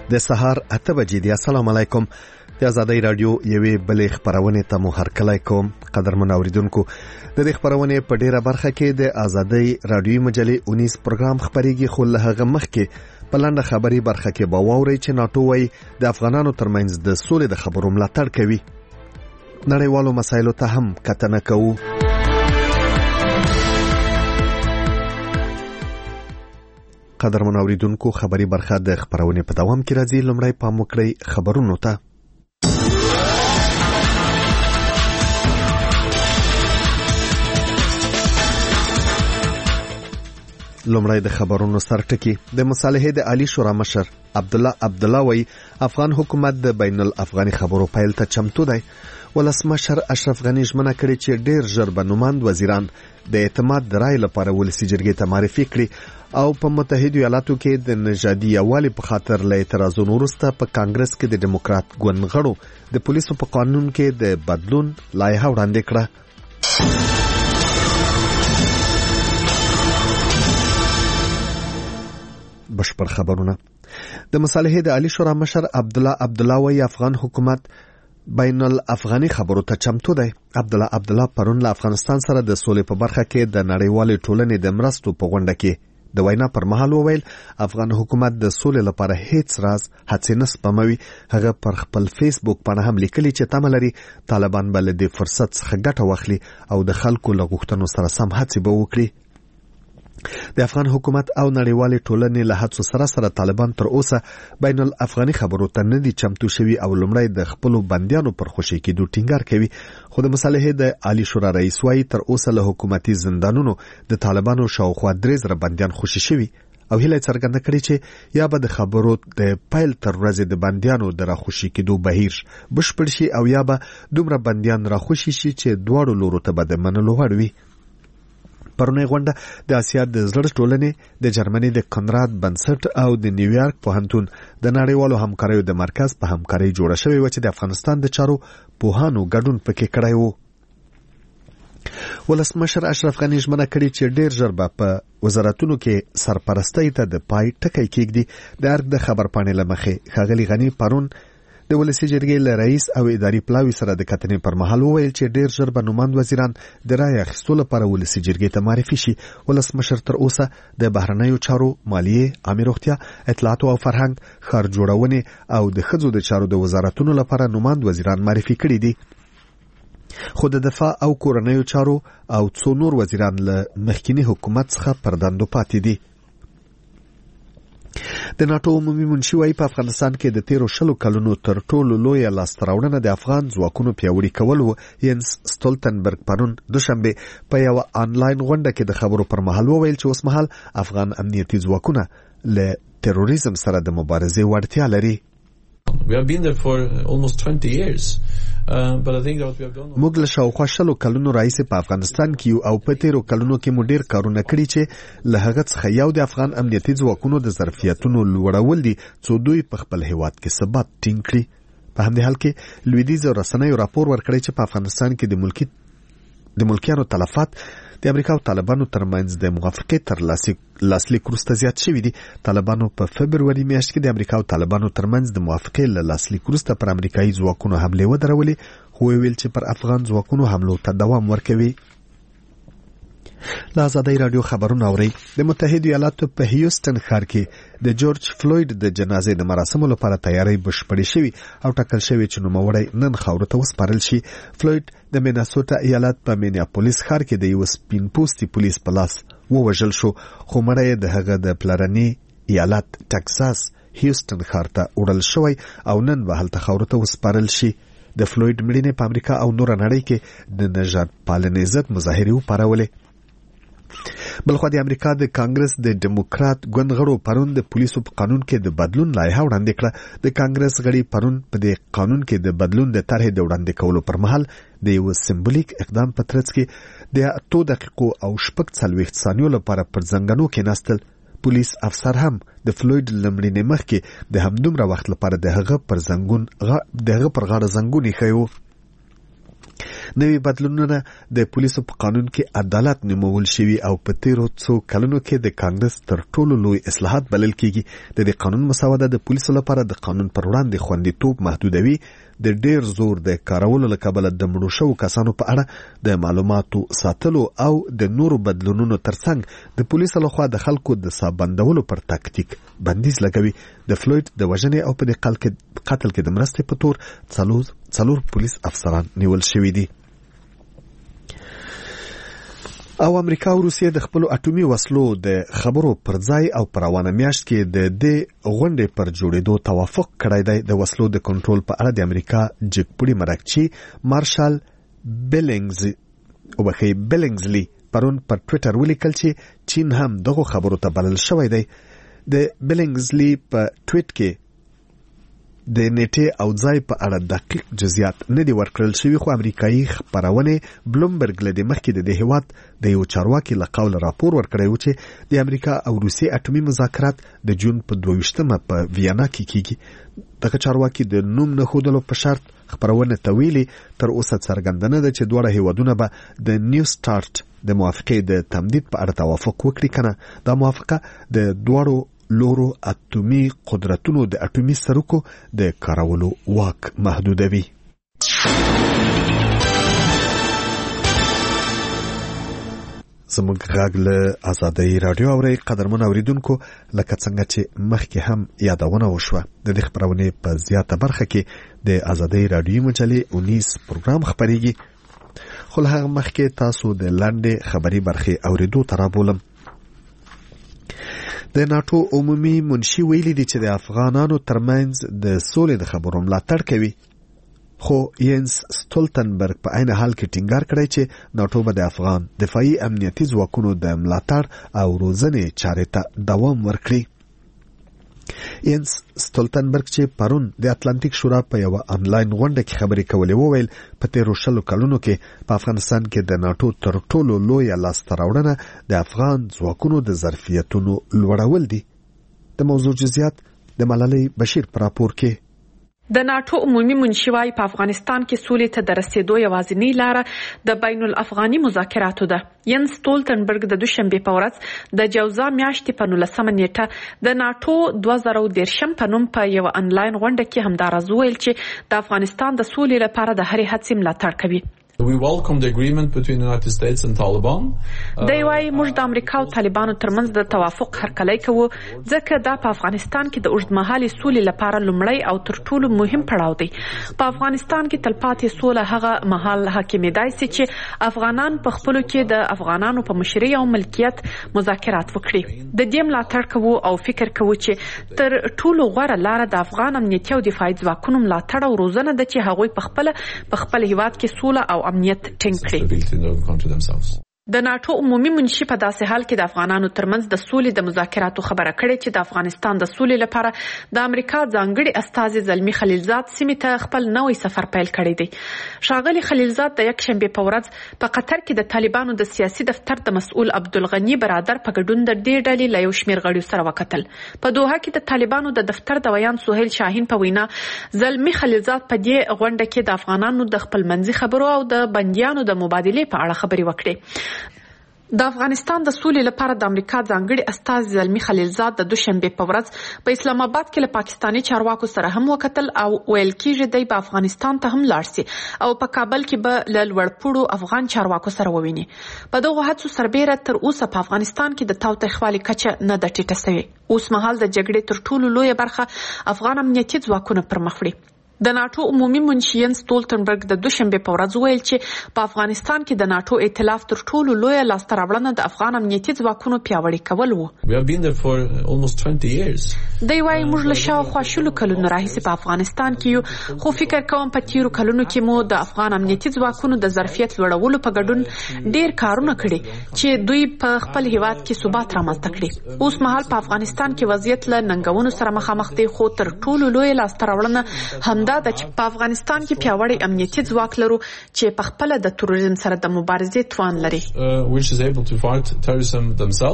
د سهار 8 بجې دی. السلام علیکم. د آزادۍ رادیو یوې بلې خبرونه ته مو هرکلی کوم. قدرمن اوریدونکو، د دې خبرونه په ډیره برخه کې د آزادۍ رادیو مجلې 19 پروګرام خبريږي، خو له هغه مخکې په لنډه خبري برخه کې به واورئ چې ناتو وايي د افغانانو ترمنځ د سولې د خبرو ملاتړ کوي. نړیوالو مسایلو ته هم کتنه کوو. قدرمن اوریدونکو، خبري برخه د خبرونه په دوام کې راځي. لومړی پام وکړئ خبرونو ته. لومړی د خبرونو سرټکی. د مصالحې د عالی شورا مشر عبدالله وی افغان حکومت د بین الافغاني خبرو پیل ته چمتو دی. ولسمشر اشرف غنی ژمنه کړې چې ډیر ژر به نوماند وزیران د اعتماد د رای لپاره ولسی جرګې ته معرفي کړي او په متحده ایالاتو کې د نژادي یووالي په خاطر له اعتراضونو وروسته په کانګرس کې د ډیموکرات ګوند غړو د پولیسو په قانون کې د بدلون لایحه وړاندې کړه. بشپړ خبرونه. د مصالحې د عالی شورا مشر عبدالله وی افغان حکومت بین الافغاني خبرو ته چمتو دی. عبدالله پرون له افغانستان سره د سولې په برخه کې د نړیوالې ټولنې د مرستو په غونډه کې د وینا پر مهال وویل افغان حکومت د سولې لپاره هیڅ راز هڅې نه سپموي. هغه پر خپل فیسبوک باندې هم لیکلي چې تمه لري طالبان به له دې فرصت څخه ګټه واخلي او د خلکو له غوښتنو سره سم هڅې به وکړي. د افغان حکومت او نړیوالې ټولنې له هڅو سره طالبان تر اوسه بین الافغاني خبرو ته نه دي چمتو شوي او لومړی د خپلو بندیانو پر خوشي کېدو ټینګار کوي. خو د مصالحې د عالی شورا رئیس وايي تر اوسه له حکومتي زندانونو د طالبانو شاوخوا 3,000 بندیان خوشي شوي او هیله څرګنده کړې چې یا به د خبرو د پیل تر ورځې د بندیانو د راخوشي کېدو بهیر بشپړ شي او یا به دومره بندیان راخوشي شي چې دواړو لورو ته به د منلو وړ وي. پرونی غونډه د آسیا د زړه ټولنې د جرمني د کنراد بنسټ او د نیویارک پوهنتون د نړیوالو همکاریو د مرکز په همکاري جوړه شوې و چې د افغانستان د چارو پوهانو ګډون پکې کړی و. ولسمشر اشرف غنی ژمنه کړې چې ډیر ژر به په وزارتونو کې سرپرستی ته د پای ټکی کېږدي. د ارګ د خبرپاڼې له مخې ښاغلي غنی پرون د ولسی جرګې له رئیس او اداري پلاوي سره د کتنې پر مهال وویل چې ډیر ژر به نوماند وزیران د رای اخیستو لپاره ولسی جرګې ته معرفي شي. ولسمشر تر اوسه د بهرنیو چارو، مالیې، عامه روغتیا، اطلاعات او فرهنګ، ښار جوړونې او د ښځو د چارو د وزارتونو لپاره نوماند وزیران معرفي کړي دي. خو د دفاع او کورنیو چارو او څو نور وزیران له مخکینی حکومت څخه پر دندو پاتې دي. د ناتو عمومي منشي وايي په افغانستان کې د 13 کلونو تر ټولو لویه لاسته راوړنه د افغان ځواکونو پیاوړي کول و. ینس ستولتنبرګ پرون دوشنبه په یو آنلاین غونډه کې د خبرو پر مهال وویل چې اوس مهال افغان امنیتي ځواکونه له تروریزم سره د مبارزې وړتیا لري. We have been there for almost 20 years. But I think that what we have done... موږ له شاوخوا 20 کلونو راهیسې په افغانستان کې یو او په 13 کلونو کې مو ډیر کارونه کړي چې له هغه څخه یو د افغان امنیتي ځواکونو د ظرفیتونو لوړول دي څو دوی په خپل هیواد کې ثبات ټینګ کړي. په همدې حال کې لویدیځ رسنیو راپور ورکړی چې په افغانستان کې د ملکیانو تلفات د امریکا او طالبانو ترمنځ د موافقې تر لاسلیک وروسته زیات شوي دي. طالبانو په فبروري میاشت کې د امریکا او طالبانو ترمنځ د موافقې له لاسلیک وروسته پر امریکایي ځواکونو حملې ودرولې، خو ویل چې پر افغان ځواکونو حملو ته دوام ورکوي. له آزادۍ رادیو خبرونه اورئ. د متحده ایالاتو په هیوستن ښار کې د جورج فلوید د جنازې د مراسمو لپاره تیاری بشپړې شوې او ټاکل شوې چې نوموړی نن خاورو ته وسپارل شي. فلوید د میناسوټا ایالت په مینیاپولیس ښار کې د یو سپین پوستي پولیس په لاس ووژل شو، خو مړی د هغه د پلرني ایالت ټکساس هیوستن ښار ته وړل شوی او نن به هلته خاورو ته وسپارل شي. د فلوید مړینې په امریکا او نور نړۍ کې د نژاد پالنې ضد مظاهرې وپارولې. بلخو د امریکا د کانګرس د ډیموکرات ګوند غړو پرون د پولیسو په قانون کې د بدلون لایحه وړاندې کړه. د کانګرس غړي پرون په دې قانون کې د بدلون د طرحې د وړاندې کولو پر مهال د یو سمبولیک اقدام په ترڅ کې د 8 دقیقو او 40 ثانیو لپاره پر زنګانو کې ناستل. پولیس افسر هم د فلوید لمړینې مخکې د همدومره وخت لپاره د هغه پر غاړه زنګون ایښی و. نوي بدلونونه د پولیسو په قانون کې عدالت نومول شوی او په تیرو څو کلونو کې د کانګرس تر ټولو لوی اصلاحات بلل کیږي. د دې قانون مسوده د پولیسو لپاره د قانون پر وړاندې خوندیتوب محدودوي، د ډیر زور د کارولو له کبله د مړو شوو کسانو په اړه د معلوماتو ساتلو او د نورو بدلونونو ترڅنګ د پولیسو لخوا د خلکو د سابندولو پر تاکتیک بندیز لګوي. د فلوید د وژنې او په دې قتل کې د مرستې په تور څلور پولیس افسران نیول شوي دي. او امریکا او روسیه د خپل اټومي وسلو د خبرو پر ځای او پر روانه میاشت کې د دې غونډې پر جوړېدو توافق کړی دی. د وسلو د کنټرول په اړه د امریکا جګپوړي مرکچی مارشال بیلنګزلی پرون پر ټویټر ولیکل چې چین هم دغه خبرو ته بلل شوی دی. د بیلنګزلی په ټویټ کې د نیټه او ځای په اړه دقیق جزئیات نه دي ورکړل شوي، خو امریکایي خبرونه بلومبرګ له مخکې د هیواد د یو چارواکي له قول راپور ورکړی و چې د امریکا او روسیې اټومي مذاکرات د جون په 22 په ویانا کې کیږي. دغه چارواکي د نوم نه ښودلو په شرط خبرونه ته ویلي تر اوسه څرګنده نه ده چې دواړه هیوادونه به د نیو سټارټ د موافقې د تمدید په اړه توافق وکړي کنه. دا موافقه د دواړو لورو اټومي قدرتونو د اټومي سرکو د کارولو واک محدودوي. زموږ غږ له آزادۍ رادیو اوري. قدرمن اوریدونکو، لکه څنګه چې مخکې هم یادونه وشوه، د دې خبرونې په زیاته برخه کې د آزادۍ رادیو مجلې 19 پروګرام خبريږي، خو له هغه مخکې تاسو د لاندې خبري برخې اوریدو ته رابولم. د ناتو عمومي منشي ویلي دي چې د افغانانو ترمنځ د سولې د خبرو ملاتړ کوي، خو ینس ستولتنبرګ په عین حال کې ټینګار کړی چې ناتو به د افغان دفاعي امنیتي ځواکونو د ملاتړ او روزنې چارې ته دوام ورکړي. ینس ستولتنبرګ چې پرون د اتلانتیک شورا په یو انلاین غونډه کې خبرې کولې وویل په تیرو 20 کلونو کې په افغانستان کې د ناتو تر ټولو لویه لاسته راوړنه د افغان ځواکونو د ظرفیتونو لوړول دي. د موضوع جزئیات د ملالۍ بشیر پر راپور کې. د ناتو عمومي منشي وايي په افغانستان کې سولې ته د رسیدو یوازینۍ لاره د بین الافغاني مذاکراتو ده. ینس ستولتنبرګ د دوشنبه په ورځ د جوزا میاشتې په 19 نیټه د ناتو 2013 په نوم په یو انلاین غونډه کې همدارز ویل چې د افغانستان د سولې لپاره د هرې هڅې ملاتړ کوي. We welcome the agreement between the United States and Taliban. دی وايي موږ د امریکا او طالبانو ترمنځ د توافق هرکلی کوو ځکه دا په افغانستان کې د اوږدمهالې سولې لپاره لومړی او تر ټولو مهم پړاو دی. په افغانستان کې تلپاتې سوله هغه مهال حاکمېدای شي چې افغانان په خپلو کې د افغانانو په مشرۍ او ملکیت مذاکرات وکړي. د دې ملاتړ کوو او فکر کوو چې تر ټولو غوره لاره د افغان امنیتي او دفاعي ځواکونو ملاتړ او روزنه ده چې هغوی په خپل هیواد کې سوله او امنیت ټینګ کړي. د ناتو عمومي منشي په داسې حال کې د افغانانو ترمنځ د سولې د مذاکراتو خبره کړې چې د افغانستان د سولې لپاره د امریکا ځانګړي استازي زلمی خلیلزاد سیمې ته خپل نوې سفر پیل کړی دی. ښاغلي خلیلزاد د یکشنبه په ورځ په قطر کې د طالبانو د سیاسي دفتر د مسؤل عبدالغنی برادر په ګډون د دې ډلې له یو شمېر غړیو سره وکتل. په دوحه کې د طالبانو د دفتر د ویان سهیل شاهین په وینا زلمی خلیلزاد په دې غونډه کې د افغانانو د خپلمنځي خبرو او د بندیانو د مبادلې په اړه خبرې وکړې. د افغانستان د سولې لپاره د امریکا ځانګړي استازي زلمی خلیلزاد د دوشنبه په ورځ په اسلام آباد کې له پاکستاني چارواکو سره هم وکتل او ویل کېږي دی په افغانستان ته هم لاړ شي او په کابل کې به له لوړپوړو افغان چارواکو سره وویني. په دغه هڅو سربېره تر اوسه په افغانستان کې د تاوتریخوالي کچه نه ده ټیټه شوې. اوس مهال د جګړې تر ټولو لویه برخه افغان امنیتي ځواکونه پر مخ وړي. د ناتو عمومي منشي ینس ستولتنبرګ د دوشنبه په ورځ ویل چې په افغانستان کې د ناتو ائتلاف تر ټولو لویه لاسته راوړنه د افغان امنیتي ځواکونو پیاوړي کول وو. We have been there for almost 20 years. دی وايي موږ له شاوخوا 20 کلونو راهیسې په افغانستان کې یو، خو فکر کوم په تیرو کلونو کې مو د افغان امنیتي ځواکونو د ظرفیت لوړولو په ګډون ډیر کارونه کړي چې دوی په خپل هیواد کې ثبات رامنځته کړي. اوس مهال په افغانستان کې وضعیت له ننګونو سره مخامخ دی، خو تر ټولو لویه لاسته راوړنه همدا ده چې په افغانستان کې پیاوړی امنیتي ځواک لرو چې په خپل د تروریزم سره د مبارزې توان لري. Which is able to fight terrorism themselves.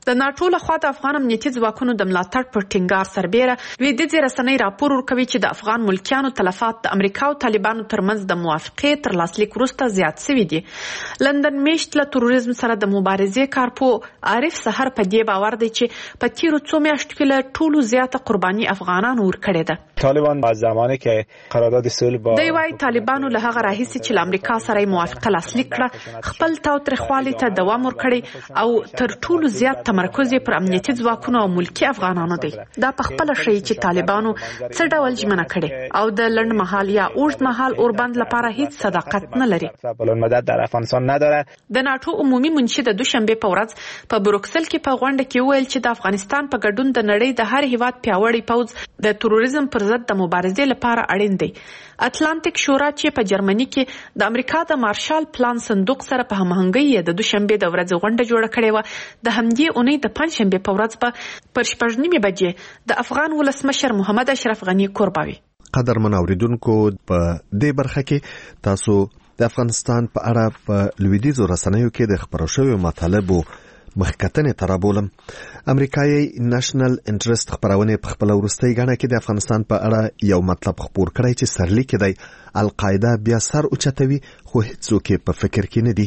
د ناتو لخوا د افغان امنیتي ځواکونو د ملاتړ پر ټینګار سربیره لویدیځې رسنۍ راپور ورکوي چې د افغان ملکیانو تلفات د امریکا او طالبانو ترمنځ د موافقې تر لاسلیک وروسته زیات شوي دي. لندن میشت له تروریزم سره د مبارزې کارپوه عارف سحر په دې باور دی چې په تیرو څو میاشتو کې له ټولو زیاته قرباني افغانانو ورکړې ده. طالبان از زمانی که قرارداد صلح با دی وايي طالبانو له هغه راهیسې چې له امریکا سره موافقه لاسلیک کړه خپل تاوتریخوالي ته دوام ورکړي او تر ټولو زیات تمرکز پر امنیتي ځواکونو او ملکی افغانانو دی. دا په خپل شی چې طالبانو څه ډول ژمنه کړي او د لنډ مهال یا اوږد مهال اوربند لپاره هیڅ صداقت نه لري. بلندمدت در افغانستان نداره. د ناتو عمومي منشي د دوشنبه په ورځ په بروکسل کې په غونډه کې ویل چې د افغانستان په ګډون د نړۍ د هر هیواد پیاوړی پوځ د تروریزم پر ضد د مبارزې لپاره اړین دی. اتلانتیک شورا چې په جرمني کې د امریکا د مارشال پلان صندوق سره په همغږۍ د دوشنبه د ورځې غونډه جوړه کړې و، د همدې اونۍ د پنځشنبه په ورځ په پر 6:30 بجې د افغان ولسمشر محمد اشرف غنی کورباوي. قدرمن اوریدونکو، په دې برخه کې تاسو د افغانستان په اړه په لویدیځو رسنیو کې د خبرو شویو مطالبو مخکتنې ترابولم. امریکایي نېشنل انټرست خبرونه په خپل ورستۍ غاڼه کې د افغانستان په اړه یو مطلب خبر کړی چې سرلیک دی القاعده بیا سر اوچتوي، خو هیڅوک په فکر کې نه دي.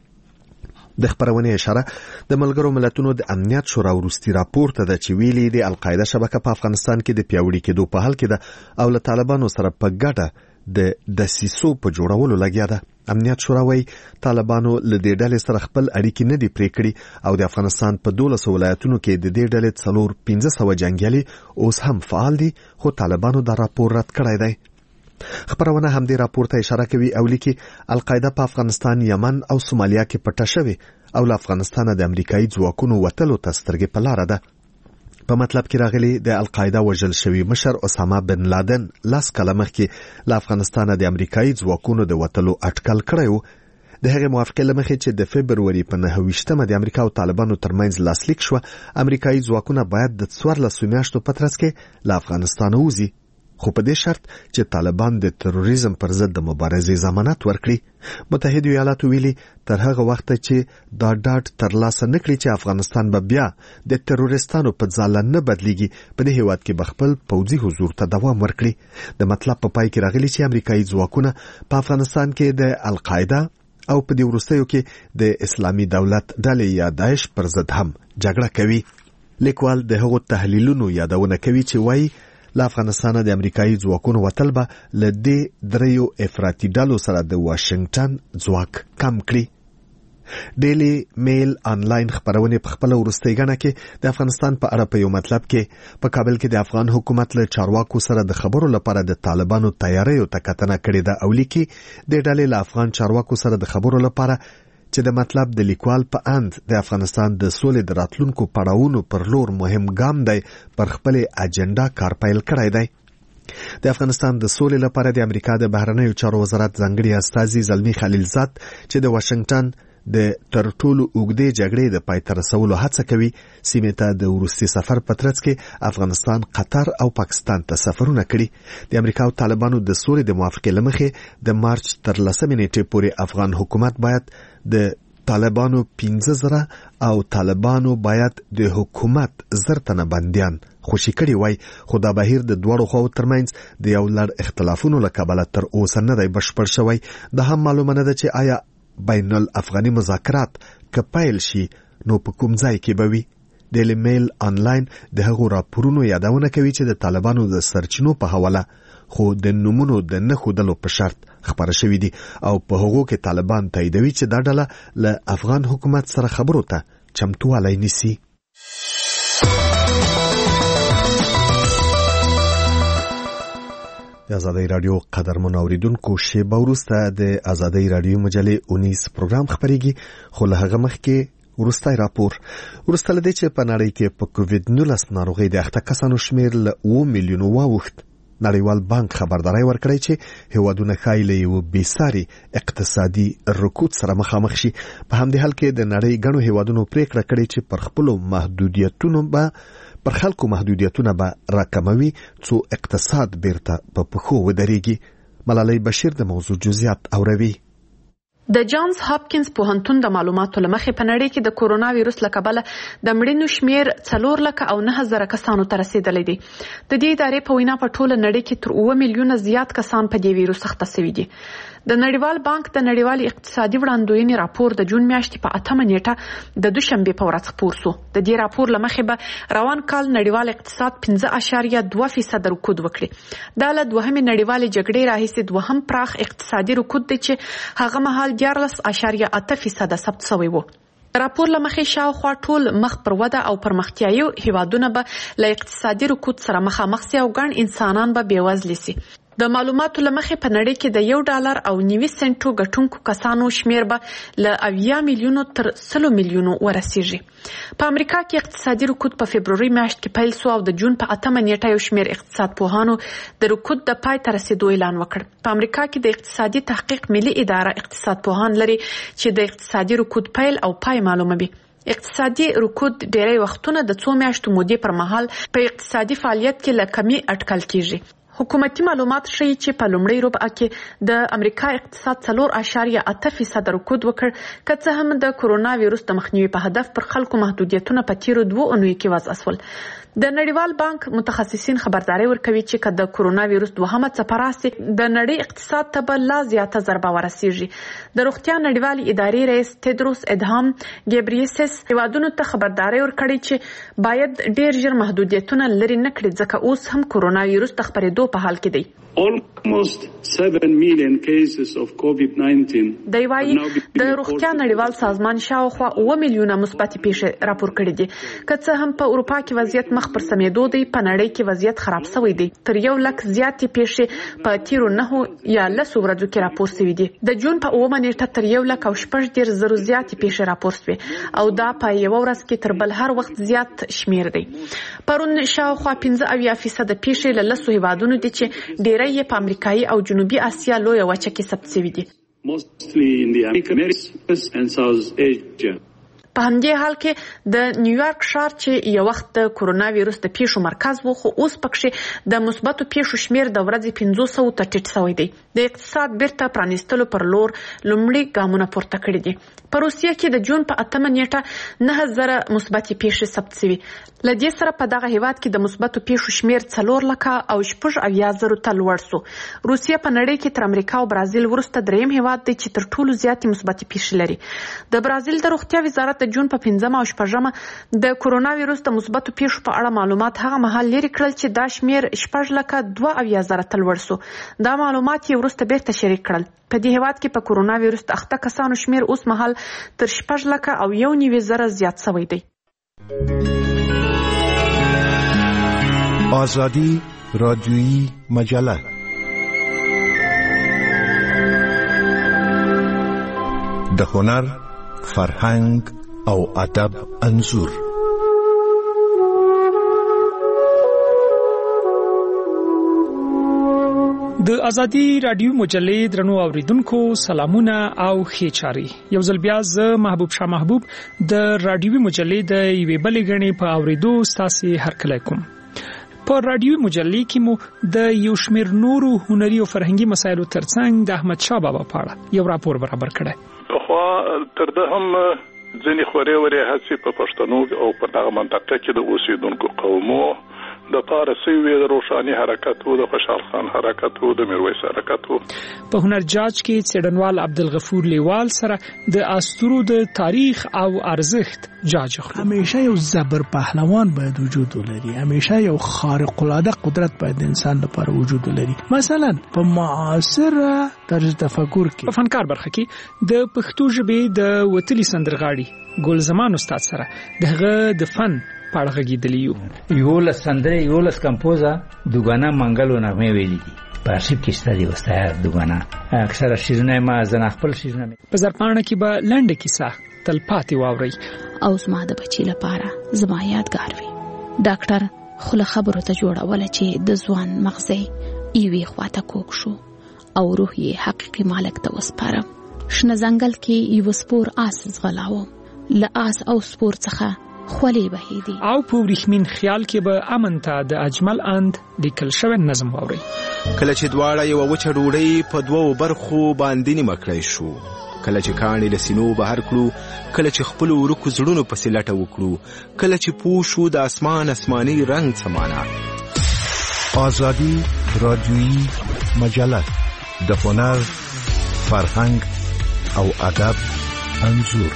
د خبرونه اشاره د ملګرو ملتونو د امنیت شورا ورستي راپور ته د چویلي د القاعده شبکه په افغانستان کې د پیاوړي کېدو په حال کې ده او له طالبانو سره په ګډه د دسیسو په جوړولو لګیا ده. امنیت شورا وايي طالبانو له دې ډلې سره خپل اړیکې نه دي پرې کړې او د افغانستان په 12 ولایتونو کې د دې ډلې 400 جنگیالي اوس هم فعال دي، خو طالبانو دا راپور رد کړی دی. خبرونه هم دې راپور ته اشاره کوي او لیکي القاعده په افغانستان، یمن او سومالیا کې پټه شوې او له افغانستانه د امریکایي ځواکونو وتلو ته سترګې په لاره ده. په مطلب کې راغلي د القاعده وژل شوی مشر اسامه بن لادن لاس کاله مخکې له افغانستانه د امریکایي ځواکونو د وتلو اټکل کړی و. د هغې موافقې له مخې چې د فبروري په 9 د امریکا او طالبانو ترمنځ لاسلیک شوه، امریکایي ځواکونه باید د 14 میاشتو په ترڅ کې له افغانستانه وځي، خو په دې شرط چې طالبان د تروریزم پر ضد د مبارزې ضمانت ورکړي. متحده ایالاتو ویلي تر هغه وخت چې دا ډاډ ترلاسه نکړي چې افغانستان به بیا د تروریستانو په ځاله نه بدلیږي، په دې هیواد کې به خپل پوځي حضور ته دوام ورکړي. د مطلب په پای کې راغلي چې امریکایي ځواکونه په افغانستان کې د القاعده او په دې وروستیو کې د اسلامي دولت ډلې یا داعش پر ضد هم جګړه کوي. لیکوال د هغو تحلیلونو یادونه کوي چې وایي له افغانستانه د امریکایي ځواکونو وتل به له دې دریو افراطي ډلو سره د واشنگټن ځواک کم کړي. ډیلی میل آنلاین خبرونه په خپل ورستۍ غاڼه کې د افغانستان په اړه په یو مطلب کې په کابل کې د افغان حکومت له چارواکو سره د خبرو لپاره د طالبانو تیاریو ته کتنه کړې ده او لیکي د ډلې له افغان چارواکو سره د خبرو لپاره چې د مطلب د لیکوال په اند د افغانستان د سولې د راتلونکو پړاوونو پر لور مهم ګام دی، پر خپل اجنډا کار پیل کړی دی. د افغانستان د سولې لپاره د امریکا د بهرنیو چارو وزارت ځانګړي استازي زلمی خلیلزاد چې د واشنگټن د تر ټولو اوږدې جګړې د پای ته رسولو هڅه کوي، سیمې ته د وروستي سفر په ترڅ کې افغانستان، قطر او پاکستان ته سفرونه کړي. د امریکا او طالبانو د سولې د موافقې له مخې د مارچ تر 10 نیټې پورې افغان حکومت باید د طالبانو 15,000 او طالبانو باید د حکومت 1000 تنه بنديان خوشي کړي وای، خو دا بهیر د دوړو خواو ترمنځ د یو لړ اختلافونو له کبله تر اوسه نه دی بشپړ شوی. د هم معلومه نه ده چې آیا بین الافغاني مذاکرات که پیل شي نو په کوم ځای کې به وي. ډیلی میل آنلاین د هغو راپورونو یادونه کوي چې د طالبانو د سرچینو په حواله خو د نومونو د نه ښودلو په شرط خبره شوي دي او په هغو کې طالبان تاییدوي چې دا ډله له افغان حکومت سره خبرو ته چمتووالی نیسي. د ازادۍ رادیو قدرمن اوریدونکو، شیبه وروسته د ازادۍ رادیو مجلې 19 پروګرام خبرېږي، خو له هغه مخکې وروستی راپور. وروسته له دې چې په نړۍ کې په کووډ-19 ناروغۍ د اخته کسانو شمېر له 2 میلیونو واوښت، نړیوال بانک خبرداری ورکړی چې هیوادونه ښایي له یو بېساري اقتصادي رکود سره مخامخ شي. په همدې حال کې د نړۍ ګڼو هیوادونو پریکړه کړې چې پر خپلو محدودیتونو به پر خلکو محدودیتونه به راکموي څو اقتصاد بیرته په پښو ودرېږي. ملالۍ بشیر د موضوع جزئیات اوروي. د جانز هاپکینز پوهنتون د معلوماتو لمخې په نړۍ کې د کورونا وایروس له کبله د مړینو شمیر 4,09,000 کسانو ته رسیدلی دی. د دې ادارې په وینا په ټوله نړۍ کې تر 7 میلیونه زیات کسان په دې وایروس اخته شوي دي. د نړیوال بانک د نړیوال اقتصادي وړاندوینې راپور د جون میاشتې په 8 نیټه د دوشنبه په ورځ خپور شو. د دې راپور لمخې به روان کال نړیوال اقتصاد 5.2% رکود وکړي. دا له دوهمې نړیوالې جګړې راهیسې دوهم پراخ اقتصادي رکود دی چې هغه مهال 14.8% ثبت شوی و. راپور لمخې شاوخوا ټول مخ پر وده او پرمختیایي هیوادونه به له اقتصادي رکود سره مخامخ سي او ګڼ انسانان به بېوزلي سي. د معلوماتو لمخې په نړۍ کې د $1.90 ګټونکو کسانو شمیر به له 80 میلیونو تر 100 میلیونو ورسیږي. په امریکا کې اقتصادي رکود په فبروري میاشت کې پیل شو او د جون په 8 نیټه یو شمیر اقتصاد پوهانو د رکود د پای ته رسیدو اعلان وکړ. په امریکا کې د اقتصادي تحقیق ملي اداره اقتصاد پوهان لري چې د اقتصادي رکود پیل او پای معلوموي. اقتصادي رکود ډېری وختونه د 2 میاشتو مودې پر مهال په اقتصادي فعالیت کې له کمی اټکل کیږي. حکومتي معلومات ښیي چې په لومړۍ ربع کې د امریکا اقتصاد 4.8% رکود وکړ، که څه هم د کورونا وایروس د مخنیوي په هدف پر خلکو محدودیتونه په تیرو 2 اونیو کې وضع شول. د نړیوال بانک متخصصین خبرداري ورکوي چې که د کورونا وایروس دوهمه څپه راسي د نړۍ اقتصاد ته به لا زیاته ضربه ورسیږي. د روغتیا نړیوالې ادارې رئیس تدروس ادهام ګیبریسس هیوادونو ته خبرداري ورکړي چې باید ډیر ژر محدودیتونه لري نه کړي، ځکه اوس هم کورونا وایروس د خپرېدو په حال کې دی. Almost 7 million cases of COVID-19. د روغتیا نړیوال سازمان شاوخوا 9 میلیونه مثبت پیښې راپور کړي دي. که څه هم په اروپا کې وضعیت مخ پر سمېدو دی، په نړۍ کې وضعیت خراب شوی دی. تر 1 لک زیاتې پیښې په تیرو 9 یا 10 ورځو کې راپور شوي دي. د جون په 9 نیټه تر 1 لک او 18 زره زیاتې پیښې راپور شوې او دا په یو ورځ کې تر بل هر وخت زیات شمیر دی. پرون شاوخوا 15% پیښې له 10 هیوادونو دي چې ډېر یې په امریکایي او جنوبي اسیا لویه وچه کې ثبت شوي دي. په همدې حال کې د نیویارک ښار چې یو وخت د کورونا وایروس د پیښو مرکز و، خو اوس پکښې د مثبتو پیښو شمیر د ورځې 500 ته ټیټ شوی دی. د اقتصاد بیرته پرانیستلو پر لور لومړي ګامونه پورته کړي دي. په روسیه کې د جون په 8 نیټه 9000 مثبتې پیښې ثبت شوي. له دې سره په دغه هیواد کې د مثبتو پیښو شمیر 4 لکه او 7,000 ته لوړ شو. روسیه په نړۍ کې تر امریکا او برازیل وروسته دریم هیواد دی چې تر ټولو زیاتې مثبتې پیښې لري. د برازیل د روغتیا وزارت د جون په 5 او 6 د کورونا وایروس د مثبتو پیښو په اړه معلومات هغه مهال لري کړل چې دا شمیر 6,02,000 ته لوړ شو. دا معلومات یې وروسته بیرته شریک کړل. په دې هیواد کې په کورونا وایروس د اخته کسانو شمیر اوس مهال تر 6,01,000 زیات شوی دی. آزادی رادیویی مجله د هنر، فرهنګ او ادب انځور. د ازادي رادیو مجلې درنو اوریدونکو سلامونه او ښې چاري. یو ځل بیا زه محبوب شاه محبوب د رادیوي مجلې د یوې بلې غړي په اوریدو ستاسو هرکلی کوم. په رادیوي مجلې کې مو د یو شمېر نورو هنري او فرهنګي مسایلو ترڅنګ د احمد شاه بابا په اړه یو راپور برابر کړی. خو تر ده هم ځینې خورې هڅې په پښتنو او په دغه منطقه کې د اوسېدونکو قومو د پارسي وی د روشاني حرکت او د خوشحال خان حرکت او د میرویس حرکت. په هنر جاج کې څېړنوال عبدالغفور لیوال سره د اسطورو د تاریخ او ارزښت جاج خو همیشه یو زبر پهلوان باید وجود ولري، همیشه یو خارق العاده قدرت باید د انسان لپاره وجود ولري. مثلا په معاصر طرز تفکر کې په فنکار برخه کې د پښتو ژبې د وتلي سندرغاړي ګل زمان استاد سره دغه د فن پاړه غږیدلی یو لسندره یو لس کمپوزا دوګانا منګلو نغمه ویلي دي په ارشیف کې ستاسو وستایر دوګانا اکثره شیرونه ما زنه خپل شیرونه په زرپانه کې به لنډه کیسه تلپاتې واوري او زما د بچی لپاره زما یادګار وي. ډاکټر خله خبرو ته جوړول چې د ځوان مغزي ایوي خواته کوک شو او روح یې حقيقي مالک ته وسپاره. شنه ځنګل کې یو سپور آس زغلاوه، له آس او سپور څخه خولې بهیدي او په ورېښمین خیال کې به امن ته د اجمل اند لیکل شوی نظم واوري. کله چې دواړه یو وچه ډوډۍ په دوو برخو باندې نیمه کړی شو، کله چې کاڼي له سینو بهر کړو، کله چې خپل ورکو زړونو پسې لټه وکړو، کله چې پوه شو د اسمان اسماني رنگ سمانا. آزادی رادیویی مجله د هنر، فرهنګ او ادب انځور.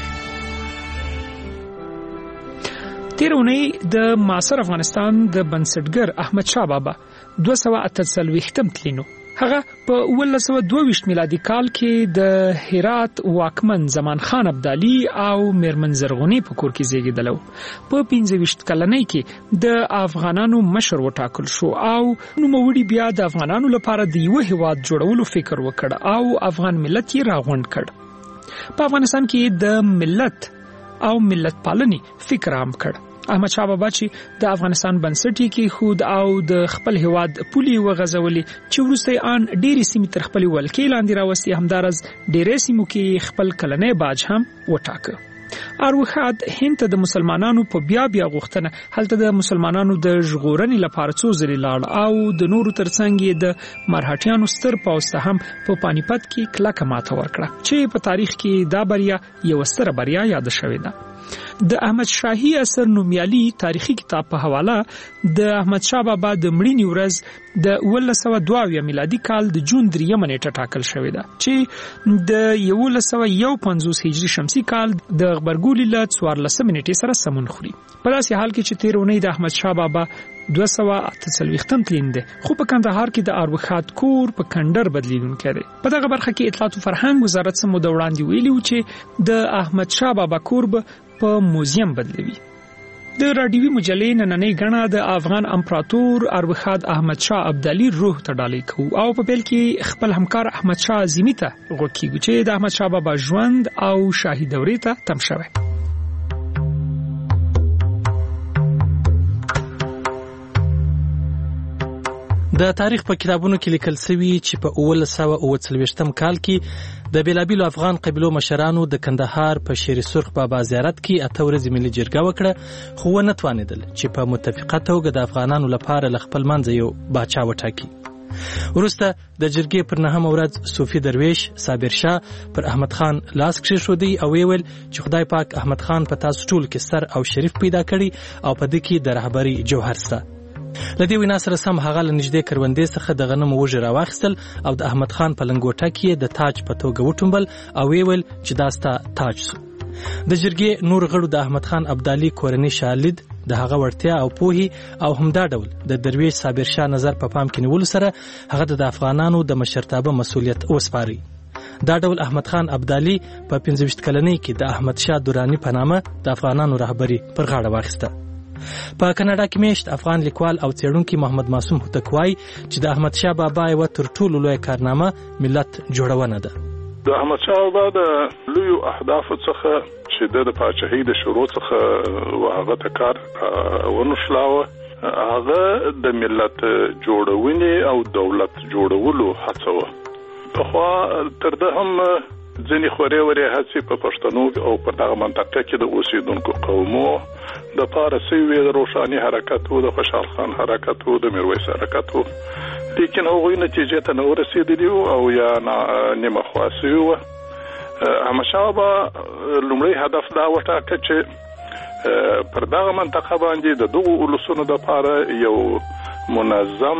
تیر اونۍ د معاصر افغانستان د بنسټګر احمد شاه بابا 248م تلینو. هغه په 1922 میلادي کال کې د هرات واکمن زمان خان ابدالي او میرمن زرغونی په کور کې زیږیدل. په 25 کلنۍ کې د افغانانو مشر وټاکل شو او نوموړي بیا د افغانانو لپاره د یو هیواد جوړولو فکر وکړ او افغان ملت یې راغونډ کړ. په افغانستان کې د ملت او ملت پالنې فکر عام کړ. احمد شاه بابا چې د افغانستان بنسټ کې خود او د خپل هواد پولي وغځولې چې وروسته ان ډېری سیمې تر خپل ولکې لاندې راوستي، همدارز ډېرې سیمو کې خپل کلنې باج هم وټاکه. اروخاد هند ته د مسلمانانو په بیا غوښتنه هلته د مسلمانانو د ژغورنې لپاره څو ځلې لاړ او د نورو ترڅنګ د مرهټیانو ستر پوځ ته هم په پانیپت کې کلکه ماته ورکړه چې په تاریخ کې دا بریا یو ستره بریا یاد شوې ده. د احمد شاهي اثر نومیالي تاریخي کتاب په حواله د احمد شاه بابا د مړینې ورځ د 1922 میلادي کال د جون 3 نیټه ټاکل شوې ده چې د 1951 هجري شمسي کال د غبرګولي له 14 نیټې سره سمون خوري. په داسې حال کې چې تیر اونۍ د احمد شاه بابا 248م تلین ده، خو په کندهار کې د اروخات کور په کندر بدلیدونکی دی. په دغه برخه کې اطلاعات او فرهنګ وزارت سم د وړاندې ویلي و چې د احمد شاه بابا کور په موزیم بدلوي. د رادیوي مجلې نننۍ غڼه د افغان امپراتور اروخاد احمد شاه ابدالي روح ته ډالۍ کوي او په پیل کې خپل همکار احمد شاه عظیمی ته غوښتي چې د احمد شاه بابا ژوند او شاهي دورې ته تم شوی. د تاریخ په کتابونو کې لیکل شوی چې په 1939م کال کې د بیلابیلو افغان قبیلو مشرانو د کندهار په شیر سرخ بابا زیارت کې 8 ورځې ملي جرګه وکړه، خو ونه توانیدل چې په متفقه توګه د افغانانو لپاره لخپل منځ یو باچا وټاکي. وروسته د جرګې پر 9 ورځ صوفي درویش صابر شاه پر احمد خان لاس کېښودی او ویل چې خدای پاک احمد خان په تاسو ټول کې سر او شریف پیدا کړی او په دې کې د رهبری جوهر سته. لدې وینا سره سم هغه لنږدې کروندې څخه د غنمو وږي راواخیستل او د احمد خان په لنګوټه کې د تاج په توګه وټومبل او ویل چې دا ستا تاج سو. د جرګې نور غړو د احمد خان ابدالي کورنۍ شالید د هغه وړتیا او پوهي او همدا ډول د درویش صابر شاه نظر په پام کې نیول سره هغه د افغانانو د مشرتابه مسولیت وسپاري. دا ډول احمد خان ابدالي په 25 کلنۍ کې د احمد شاه درانی په نامه د افغانانو رهبری پر غاړه واخیسته. په کاناډا کې میشت افغان لیکوال او څېړونکي محمد معصوم هوتک وایي چې د احمد شاه بابا یو تر ټولو لوی کارنامه ملت جوړونه ده. د احمد شاه بابا د لوی اهداف څخه چې د پاچاهۍ د شروع څخه هغه ته کار ونشلاوه، هغه د ملت جوړونې او دولت جوړولو هڅه وه. پخوا تر ده هم ځینې خورې ورې هڅې په پښتنو او په دغه منطقه کې د اوسېدونکو قومو د پاره سوي د روښاني حرکت و، د خوشحال خان حرکت و، د میرویس حرکت و، لیکن هغوی نتیجې ته نه ورسېدلي او یا نیمه خوا سوي وه. احمدشاه بابا لومړی هدف دا وټاکه چې پر دغه منطقه باندې د دغو اولسونو دپاره یو منظم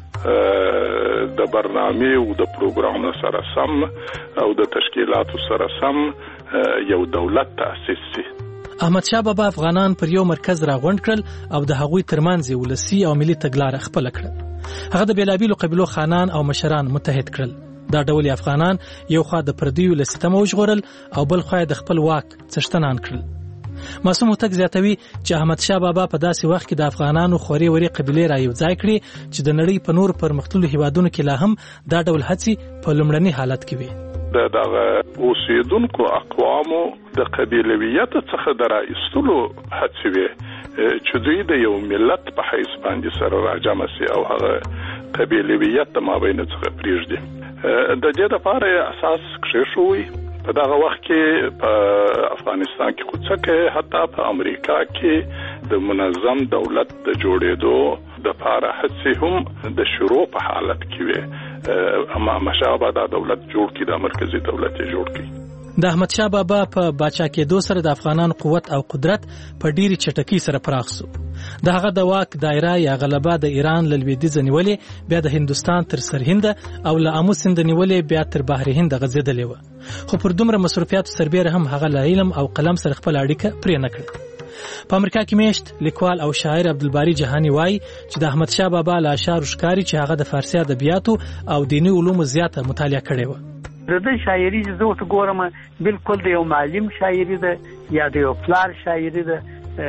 د برنامې او د پروګرام سره سم او د تشکیلاتو سره سم یو دولت تأسیس شي. احمد شاه بابا افغانان پر یو مرکز راغونډ کړل او د هغوی ترمنځ ولسی او ملي تګلاره خپل کړه. هغه د بیلابیلو قبیلو خانان او مشران متحد کړل. دا ډول افغانان یو خوا د پردیو له ستمه وژغورل او بل خوا د خپل واک څښتنان کړل. معصوم هوتک زیاتوي چې احمد شاه بابا په داسې وخت کې د افغانانو خوري وري قبیلې را یو ځای کړي چې د نړۍ په نور پرمختللو هیوادونو کې لا هم دا ډول هڅې په لومړني حالت کې وي. دغه اوسېدونکو اقوامو د قبیلویت څخه د راایستلو هڅې وي چې دوی د یو ملت په حیث باندې سره راجمع سي او هغه قبیلویت د مابین څخه پریږدي. د دې لپاره اساس کېښوي په دغه وخت کې په افغانستان کې خو څه حتی په امریکا کې د منظم دولت د جوړېدو د لپاره هڅې هم د شروع په حالت کې وي اما مشابه د دولت جوړ کړي د مرکزی دولت جوړ کړي د احمد شاه بابا په باچا کېدو سره د افغانانو قوت او قدرت په ډیری چټکۍ سره پراخ شو. د هغه د واک دایره یا غلبه د ایران له لویدیځ نیولې بیا د هندستان تر سرهند او له امو سیند نیولې بیا تر بحر هند غځېدلې و، خو پر دومره مصرفیاتو سربېره هم هغه له علم او قلم سره خپل اړیکه پرې نه کړه. په امریکا کې میشت لیکوال او شاعر عبدالباری جهانی وایي چې د احمد شاه بابا له اشعارو ښکاري چې هغه د فارسي ادبیاتو او دیني علومو زیاته مطالعه کړې وه. د شاعري زه اوس ګورم بالکل د یو معلم شاعري ده یا د یو پلار شاعري ده،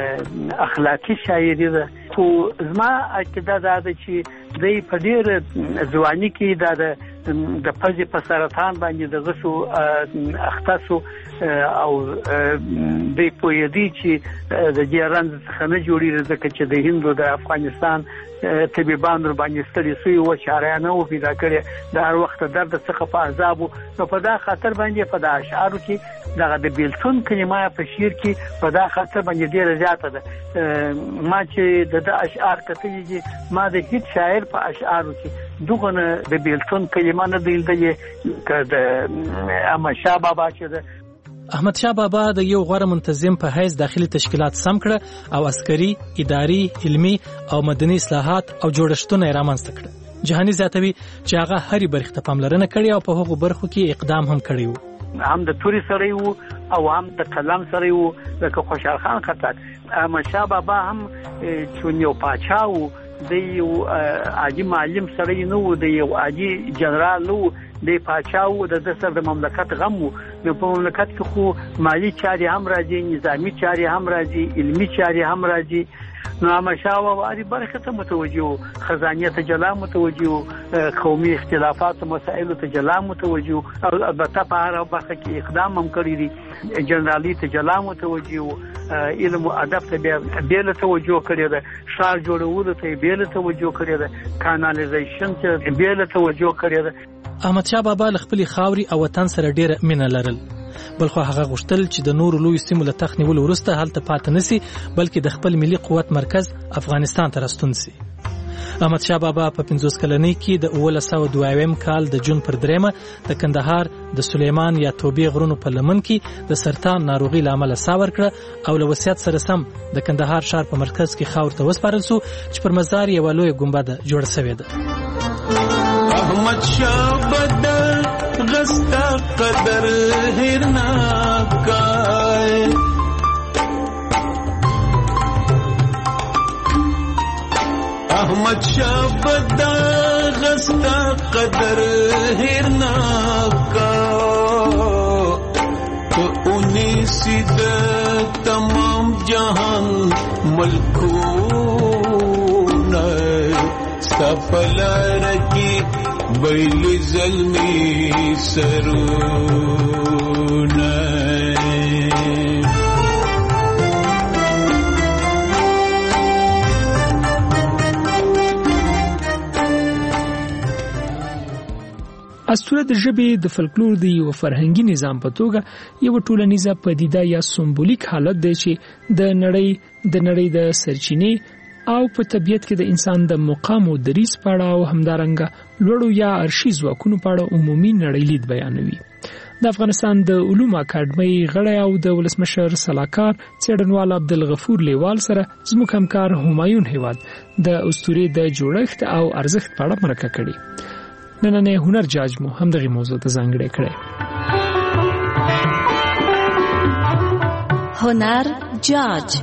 اخلاقی شاعري ده. خو زما عقیده دا ده چې دوی په ډېر ځواني کې د پزې په سرطان باندې د غسو اختصو او دوی پوهېدي چې د دې رنځ څخه نه جوړېږي، ځکه چې د هند او د افغانستان طبيبان باندې ستړي سوي و چې اړانه و پیدا کړي د هر وخت درد څخه په عذابو. نو په دا خاطر باندې په دا اشعارو کې دغه د بیلتون کلمه په شعر کې په دا خاطر باندې ډېره زیاته ده. ما چې د اشعار کتلې دي ما د هیڅ شاعر په اشعارو کې دغه د بیلتون کلمه نه دی لیدلې که د احمد شاه بابا چې ده. احمد شاه بابا د یو غوره منتظم په حیث داخلي تشکیلات سم کړه او عسکري، اداري، علمي او مدني اصلاحات او جوړښتونه یې رامنځته کړه. جهاني زیاتوي چې هغه هرې برخې ته پاملرنه کړې او په هغو برخو کې اقدام هم کړی و. هم د توري سره وو او هم د قلم سره وو، لکه خوشحال خان خټک. احمد شاه بابا هم چون یو پاچا وو، د یو عادي معلم سره نه وو، د یو عادي جنرال نه وو، د پاچا وو، د سر د مملکت غم وو. نو په مملکت کې خو مالی چارې هم راځي، نظامی چارې هم راځي، علمی چارې هم راځي. نو احمد شاه بابا دې برخه ته متوجه، خزانه ته جلا متوجه، قومي اختلافات مسائل ته جلا متوجه، او البته په هر برخه کې اقدام هم کړی دي. جنرالي ته جلا متوجه، علم او ادب ته بیل توجه کړی ده، ښار جوړولو ته بیل توجه کړی ده، کانالیزیشن ته بیل توجه کړی ده. احمد شاه بابا له خپل خاوري او وطن سره ډېر مینه لرل، بلخو هغه غوښتل چې د نورو لوی سیمو له تخت نیولو وروسته هلته پاتې نسی، بلکې د خپل ملي قوت مرکز افغانستان ته راستون سي. احمد شاه بابا په 50 کلنۍ کې د 1902 کال د جون پر 3 د کندهار د سلیمان یا توبې غرونو په لمن کې د سرطان ناروغي له امله ساه ورکړه او له وصیت سره سم د کندهار ښار په مرکز کې خاور ته وسپارل سو چې پر مزار یې یوه لویه ګنبده جوړه سوې ده. احمد شاه بدر غستا قدر هیر ناکای، احمد شاه بدر غستا قدر هیر ناکا، تو انہی سیدھ تمام جہان ملکون سپلار کی بیل ظلمی سرون. اسطوره د ژبې د فلکلور د یو فرهنګي نظام په توګه یو ټولنیزه پدیده یا سمبولیک حالت دی چې د نړۍ د سرچینې او په طبیعت کې د انسان د مقام او دریځ په اړه او همدارنګه لوړو یا ارشي ځواکونو په اړه عمومي نړیلید بیانوي. د افغانستان د علومو اکاډمۍ غړی او د ولسمشر سلاکار څېړنوال عبدالغفور لیوال سره زموږ همکار همایون هیواد د اسطورې د جوړښت او ارزښت په اړه مرکه کړې. نننې هنر جاج مو هم دغه موضوع ته ځانګړې کړې. هنر جاج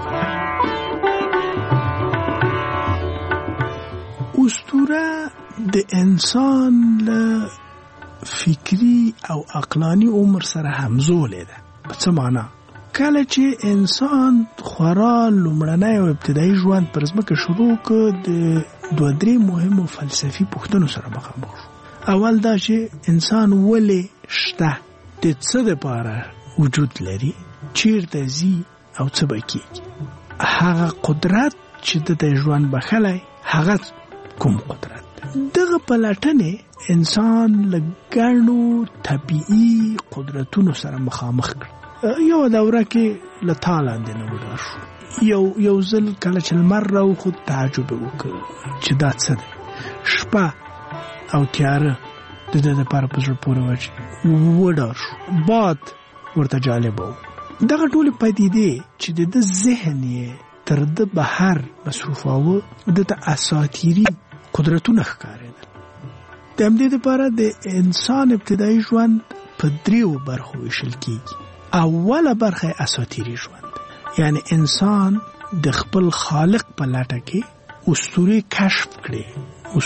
اسطوره د انسان له فکری او عقلانی عمر سره همزوله ده. په څه معنا؟ کله چې انسان خورا لومړنی او ابتدایي ژوند پر ځمکه شروع کړ د دوه درې مهمو فلسفي پوښتنو سره مخامخ شو. اول دا چې انسان ولې شته، د څه دپاره وجود لري، چیرته ځي او څه به کېږي. هغه قدرت چې د ژوند بخلی هغه کوم قدرت ده. دغه پلټنې انسان له ګڼو طبيعي قدرتونو سره مخامخ کړ. یو دوره کې له تالاندې نه وډار شو. یو ځل کله چې لمر راوخوت تعجب وکړ چې دا څه دی. شپه او تیاره د دې لپاره په زړه پورې وډار شو. باد ورته جالب و. دغه ټول پدیدې چې د ذهن یې تر د بهر مصروفاوه د اساطیری قدرتونه ښکارېدل. د همدې لپاره د انسان ابتدایي ژوند په دریو برخو ویشل کیږي. اوله برخه اساطیری ژوند، یعنی انسان د خپل خالق په لټه کې اسطورې کشف کړي،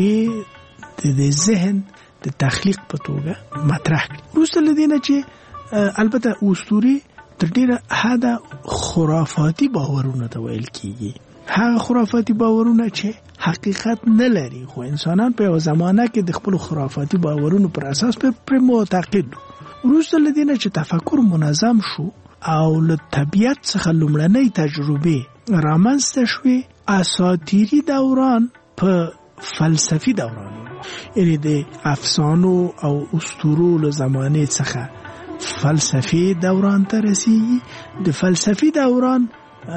اسطورې د ذهن د تخلیق په توګه مطرح کړي. وروسته له دې نه چې البته اسطورې تر ډیره حده خرافاتي باورونه ته ویل کیږي. هغه خرافاتي باورونه چې حقیقت نه لري، خو انسانان په یو زمانه کې د خپل خرافاتي باورونو پر اساس پر معتقد. وروسته له دې نه چې تفکر منظم شو او له طبیعت څخه لومړنۍ تجربې رامنځته شوې، اساطیری دوران په فلسفي دوران، یعنی د افسانو او اسطورو له زمانه څخه فلسفي دوران ته رسیږي. د فلسفي دوران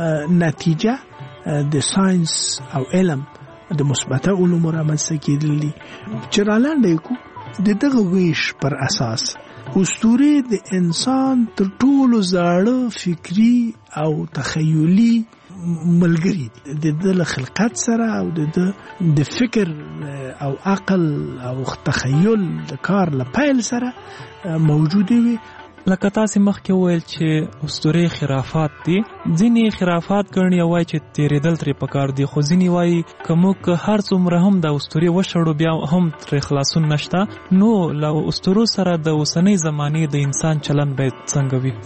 نتیجه د ساينس او علم د مثبته علومو رامنځته کېدل دي. چې رالاندې کو د دغه ویش پر اساس اسطورې د انسان تر ټولو زاړه فکری او تخیلی ملګری دي. د خلقت سره او د فکر او عقل او تخیل د کار لپاره سره موجوده وي. لکه تاسو مخکې وویل چې اسطورې خرافات دي. ځینې خرافات ګڼي وایي چې تیرېدل ترې پکار دي، خو ځینې وایي که موږ هر څومره هم د اسطورې وشړو بیا هم ترې خلاصون نشته. نو له اسطورو سره د اوسنۍ زمانې د انسان چلن باید څنګه وي؟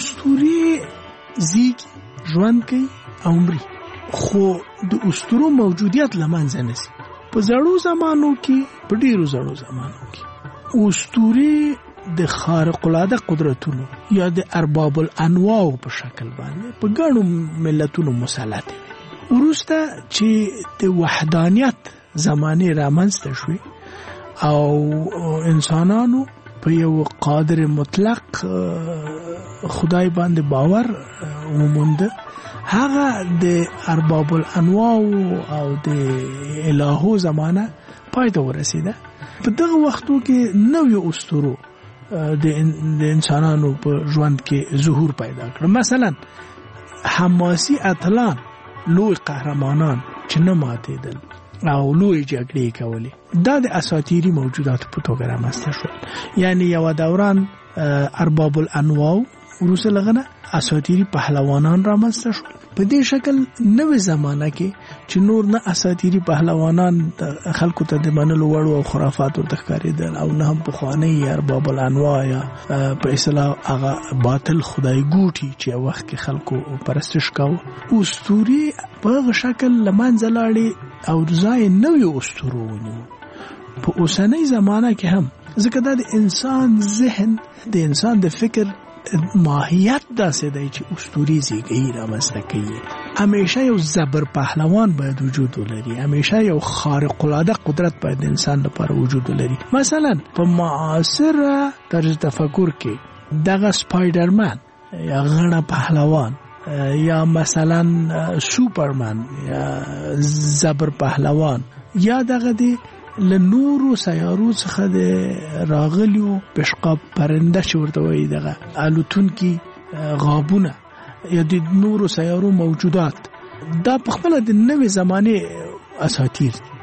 اسطورې زیږي، ژوند کوي او مري، خو د اسطورو موجودیت له منځه نه ځي. په زړو زمانو کې، په ډېرو زړو زمانو کې اسطورې د خارق العاده قدرتونو یا د ارباب الانواع په شکل باندې په ګڼو ملتونو مسلط وي. وروسته چې د وحدانیت زمانه رامنځته شوې او انسانانو په یو قادر مطلق خدای باندې باور وموند، هغه د ارباب الانواع او د الهو زمانه پای ته ورسیده. په دغه وختو کې نوې اسطورو د انسانانو په ژوند کې ظهور پیدا کړ. مثلا حماسي اتلان، لوی قهرمانان چې نه ماتېدل او لوی جګړې کولې، دا د اساطیری موجودات په توګه رامنځته شول. یعنی یو دوران ارباب الانواع، وروسته لغنه اساطیری پهلوانان رامنځته شول. په دې شکل نوې زمانہ کې چې نور نه اساطیری پهلوانان خلکو ته د منلو وړ او خرافات ورته ښکارېدل او نه هم پخواني ارباب الانواع یا په اصطلاح هغه باطل خدای ګوټي چې یو وخت کې خلکو پرستش کاوه. اسطورې په هغه شکل له منځه لاړې او ځای نوې اسطورو ونیو. په اوسنۍ زمانه کې هم ځکه دا د انسان ذهن، د انسان د فکر ماهیت داسې دی چې اسطورې زیږي رامنځته کوي. همیشه یو زبر پهلوان باید وجود ولري، همیشه یو خارق العاده قدرت باید د انسان لپاره وجود ولري. مثلا په معاصر طرز تفکر کې دغه سپایډرمن یا غڼه پهلوان یا مثلا سوپرمن یا زبر پهلوان یا دغه دی لنورو سیارو څخه د راغلیو پشقاب پرنده چې ورته وایي دغه الوتونکي غابونه یا د نورو سیارو موجودات، دا په خپله د نوې زمانې اساطیر دي.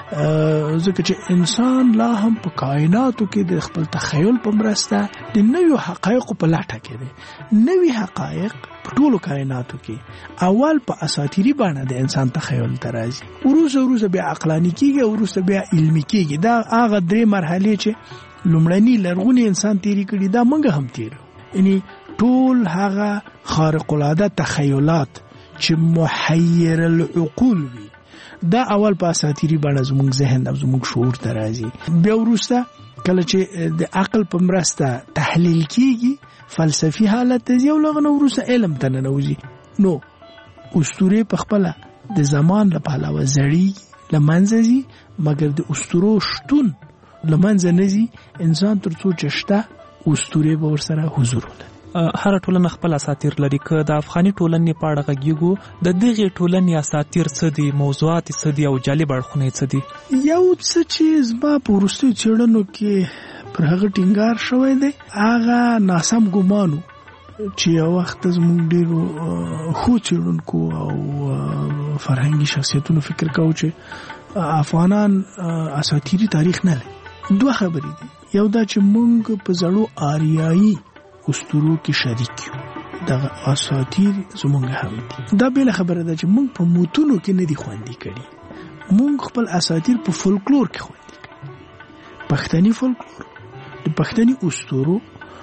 ځکه چې انسان لا هم په کائناتو کې د خپل تخیل په مرسته د نویو حقایقو په لټه کې دی. نوی حقایق په ټولو کائناتو کې اول په اساطیری باندې د انسان تخیل ته راځي، وروسته بیا عقلانی کېږي او وروسته بیا علمي کېږي. دا هغه درې مرحلې چې لومړني لرغوني انسان تیری کړي، دا موږ هم تیرو. یعنی ټول هغه خارق العاده تخیلات چې محیر العقول وي، دا اول په اساطیری باندې زموږ ذهن او زموږ شعور ته راځي. بیا وروسته کله چې د عقل په مرسته تحلیل کیږي، فلسفي حالت ته یو لغنه وروسته علم ته ننوځي. نو اسطورې په خپل د زمان له پهلوه زړی لمنځه ځي، مګر د اسطورو شتون لمنځه نه ځي انسان تر څو چې شته اسطورې به ورسره حضور ولري. هر ټولنه خپل اساطیر لري. که د افغاني ټولنې په اړه غږیږو، د دغه ټولنې اساطیر څه دي، موضوعات څه دي او جالب اړخونه څه دي؟ یو څه چې زما په وروستیو څېړنو کې پر هغه ټینګار شوی دی، هغه ناسم ګمان چې یو وخت زموږ ډېرو ښو څېړونکو او فرهنګي شخصیتونو فکر کوو چې افغانان اساطیري تاریخ نه لري. دوه خبرې دي، یو دا چې موږ په زړو آریایي اسطورو کې شریک یو، دغه اساطیر زمونږ هم دي. دا بله خبره ده چې موږ په موتونو کې نه دي خوندي کړي، موږ خپل اساطیر په فولکلور کې خوندي کړي. پښتني فولکلور د پښتني اسطورو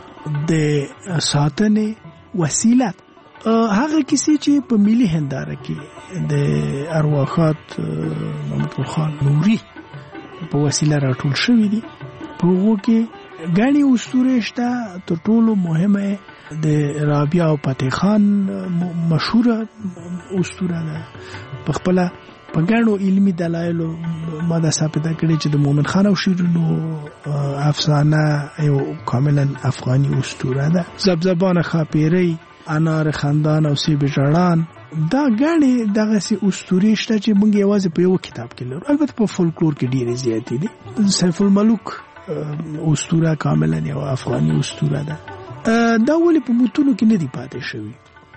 د ساتنې وسیله هغه کیسې چې په ملي هنداره کې د ارواښاد محمد خان نوري په وسیله راټول شوي دي. په هغو کې ګڼې اسطورې شته. تر ټولو مهمه د رابعه او فتح خان مشهوره اسطوره ده. په خپله په ګڼو علمي دلایلو ما دا ثابته کړې چې د مومن خان او شیرینو افسانه یو کاملا افغاني اسطوره ده. زبزبان خاپیری، انار خندان او سیب ژړان، دا ګڼې دغسې اسطورې شته چې موږ یوازې په یو کتاب کې لرو. البته په فولکلور کې ډېرې زیاتې دي. سیف الملوک اسطوره کاملا یو افغاني اسطوره ده. دا ولې په متونو کې نه دی پاتې شوی؟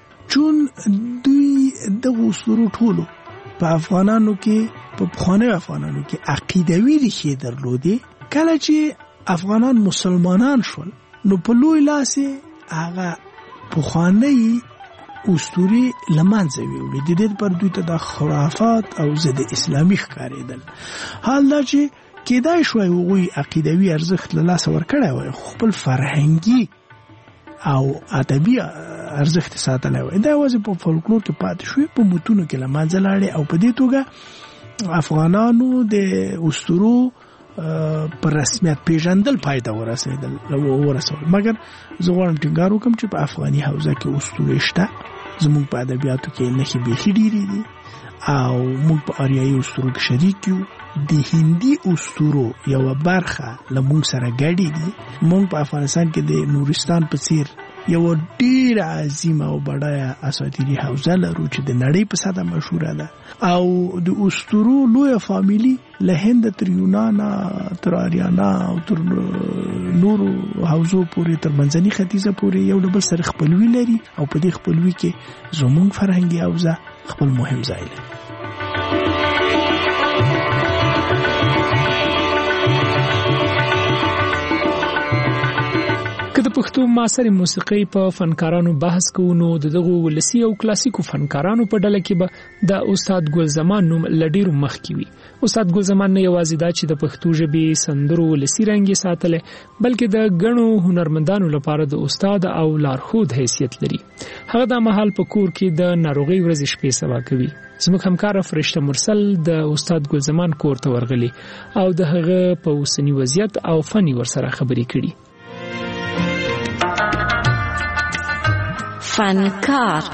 چون دوی دغه اسطورو ټولو په افغانانو کې، په پخوانیو افغانانو کې عقیدوي ریښې درلودې. کله چې افغانان مسلمانان شول نو په لوی لاس هغه پخوانۍ اسطورې له منځه ویوړې. د دې پر دوی ته د خرافات او ضد اسلامي ښکارېدل. حال دا چې کېدای شوی هغوی عقیدوي ارزښت له لاسه ورکړی وای، خو خپل فرهنګي او ادبي ارزښت ساتلی وای. دا یوازې په فولکلور کې پاتې شوی، په متونو کې له منځه لاړې او په دې توګه افغانانو د اسطورو پر رسمیت پیژندل پای ته ورسول. مګر زه غواړم ټینګار وکړم چې په افغاني حوزه کې اسطورې شته. زموږ په ادبیاتو کې نښې بیخي ډېرې دي او موږ په آریایي اسطورو کې شریک یو. د هندي اسطورو یوه برخه له موږ سره ګډې دي. موږ په افغانستان کې د نورستان په څیر یوه ډېره عظیمه او بډایه اساطیري حوزه لرو چې د نړۍ په سطحه مشهوره ده. او د اسطورو لویه فامیلي له هند تر یونانه تر آریانا او تر نورو حوزو پورې، تر منځني ختیځه پورې یو له بل سره خپلوي لري او په دې خپلوي کې زموږ فرهنګي حوزه خپل مهم ځای لري. که د پښتو معاصرې موسیقۍ په فنکارانو بحث کوو نو دغه ولسی او کلاسیکو فنکارانو په ډله کې به د استاد ګل زمان نوم لډیرو مخکې وي. استاد ګل زمان نه یوازې دا چې د پښتو ژبې سندرو ولسی رنګ ساتل، بلکې د غنو هنرمندانو لپاره د استاد او لارښود حیثیت لري. هغه د مهال په کور کې د ناروغي ورځ شپې سبا کوي. زموږ همکار فرشته مرسل د استاد ګل زمان کور ته ورغلی او د هغه په اوسنی وضعیت او فني ورسره خبرې کړي. فنکار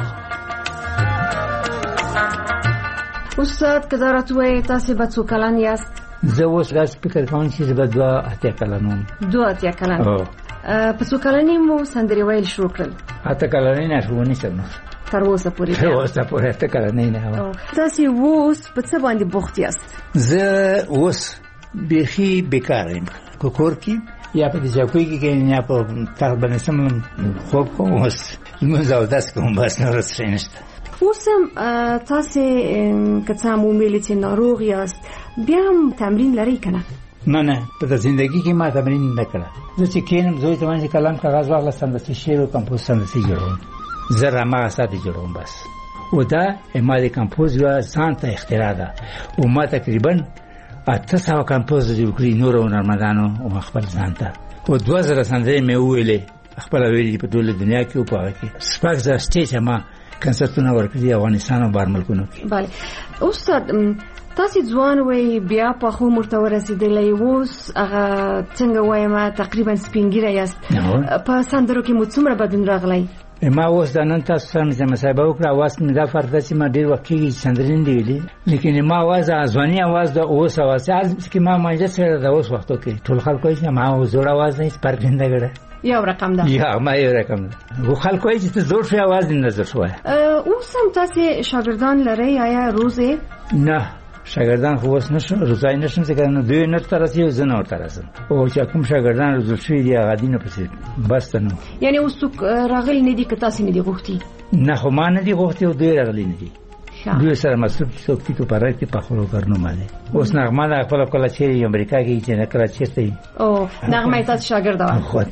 استاد که درات وای تاسو به څو کلن یاست؟ زه اوس راځم فکر کوم چې زه به 2 کلن وم. 2 کلن. په څو کلنۍ مو سندرې ویل شروع کړل؟ 8 کلنۍ نه شروع نشم. تر اوسه پورې. تر اوسه پورې 8 کلنۍ نه. تاسو اوس په څه باندې بوخت یاست؟ زه اوس بیخي بیکار یم. کور کې یا په دې ځکوي کې نه په تقریبا سم خوب کوم اوس موږ او داس کوم بس نه رسېنشته. اوس تاسو کڅه مو ملي چې ناروغ یاست بیا هم تمرین لري کنه؟ نه په ژوندۍ کې ما تمرین نه کړم. زه چې کینم زوی ته باندې کلام کاغذ واغلم د شعر او کمپوز سندسي جوړوم. زه رامه ساده جوړوم بس. او دا ما د کمپوز یو ځان ته اختراع ده او ما تقریبا 800 کمپوز جوړ کړی نور هنرمندانو او خپل ځان ته. او 2000 سندرې مې ویلې خپل ویلې په ټوله دنیا کې او په هغه کې سپاک سټیج ما کنسرتونه ورکړي افغانستان او بهر ملکونو کې. بله استاد تاسو ځوان وای بیا په خو مرته ورسېدلې اوس هغه څنګه وایم تقریبا سپینګیره یاست په سندرو کې مو څومره بدلون راغلی ما اوس د نن تاسو سره چې مصاحبه وکړه اواز مې دا فرق ده چې ما ډېر وخت کېږي سندرې دی ویلي لیکن ما اواز ځواني اواز د اوس اواز چې ما مانجه سره د اوس وختو کې ټول خلکو یې ما زوړ اواز نه فرق نه ګړه یو رقم ده یا ما یو رقم ده خو خلکو یې چې زوړ شي اواز نه زوړ شوی اوس هم تاسو شاګردان لرئ آیا روزه نه شاګردان خو اوس نشو روزای نشم څنګه نو دوی نه ترسي او زنه ترسم او چې کوم شاګردان روزل شي دی هغه دینه پسې بس نو یعنی اوس راغلی نه دي که تاسو نه دي غوښتي نه خو ما نه دي غوښتي او دوی راغلی نه دي دوی سره مصروف څوک ته پاره کې په خلکو کارونه باندې اوس نغمه د خپل کله چې امریکا کې چې نه کړه چیرته او نغمه تاسو شاګرد و خو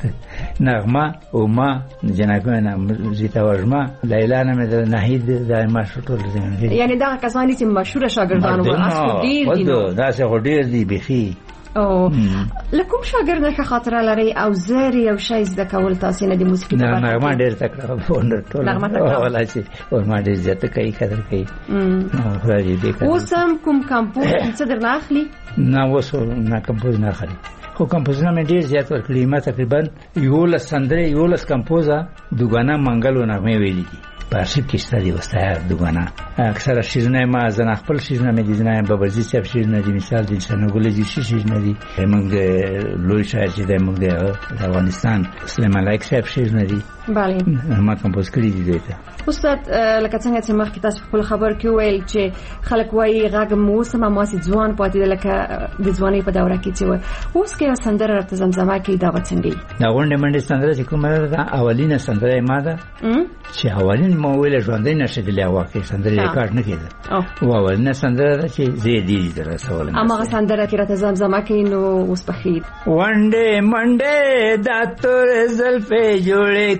نغمه او ما جنابانه زیتا ورما لیلا نه مې نهید د ما شټول دي یعنی دا کسانی چې مشهور شاګردان وو اصل ډیر دي نو دا څه ډیر دي بخي او لکم شاګرد نه خاطر لري او زر یو شی زده کول تاسو نه د موسیقي په نه نغمه ډیر تکړه فونډر ټول ولا چې او ما ډیر زیات کوي قدر کوي نو راځي دې اوس هم کوم کمپوز څه درنه اخلي نه اوس نه کمپوز نه اخلي خو کمپوزونه مې ډیر زیات ورکړي ما تقریبا یو لس کمپوزه دوګانا منګلو نغمه ویلي دي پارشیب کې ستاسو وسته دوګانا اکثر شیرونه ما زنه خپل شیرونه مې دي نه بابرزي صاحب شیرونه دي مثال دي سنغولي دي شیرونه دي موږ لوی شاعر چې د موږ د افغانستان سلیمان لایق صاحب شیرونه دي bale ما کمپوز کړی دي دوی ته استاد لکه څنګه چې مخکې تاسو خپل خبر کې ویل چې خلک وایي غږ موسم ما سي ځوان پاتې لکه د ځواني په دوره کې چې اوس کې سندره ته زمزمه کې دا وڅنګي دا غونډه منډه سندره چې کومه ده اولینه سندره ما ده چې اولین مو ویل ژوندۍ نشه دی لا واقع سندره ریکارډ نه کېده او اولینه سندره ده چې زیدي دي رسول اما سندره کې راته زمزمه کې نو اوس په خیر وانډه منډه دا تور زلفې جوړې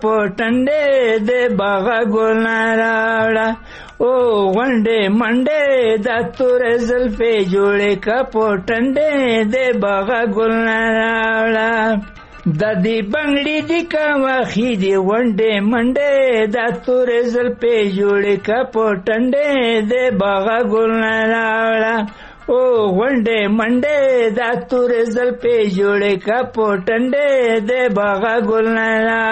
کپټنډه د باغ ګلنا راوړه او وانډه منډه دا تور زلفې جوړې کپټنډه د باغ ګلنا راوړه د دې بنگړي د کاوخې دی وانډه منډه دا تور زلفې جوړې کپټنډه د باغ ګلنا راوړه او وانډه منډه دا تور زلفې جوړې کپټنډه د باغ ګلنا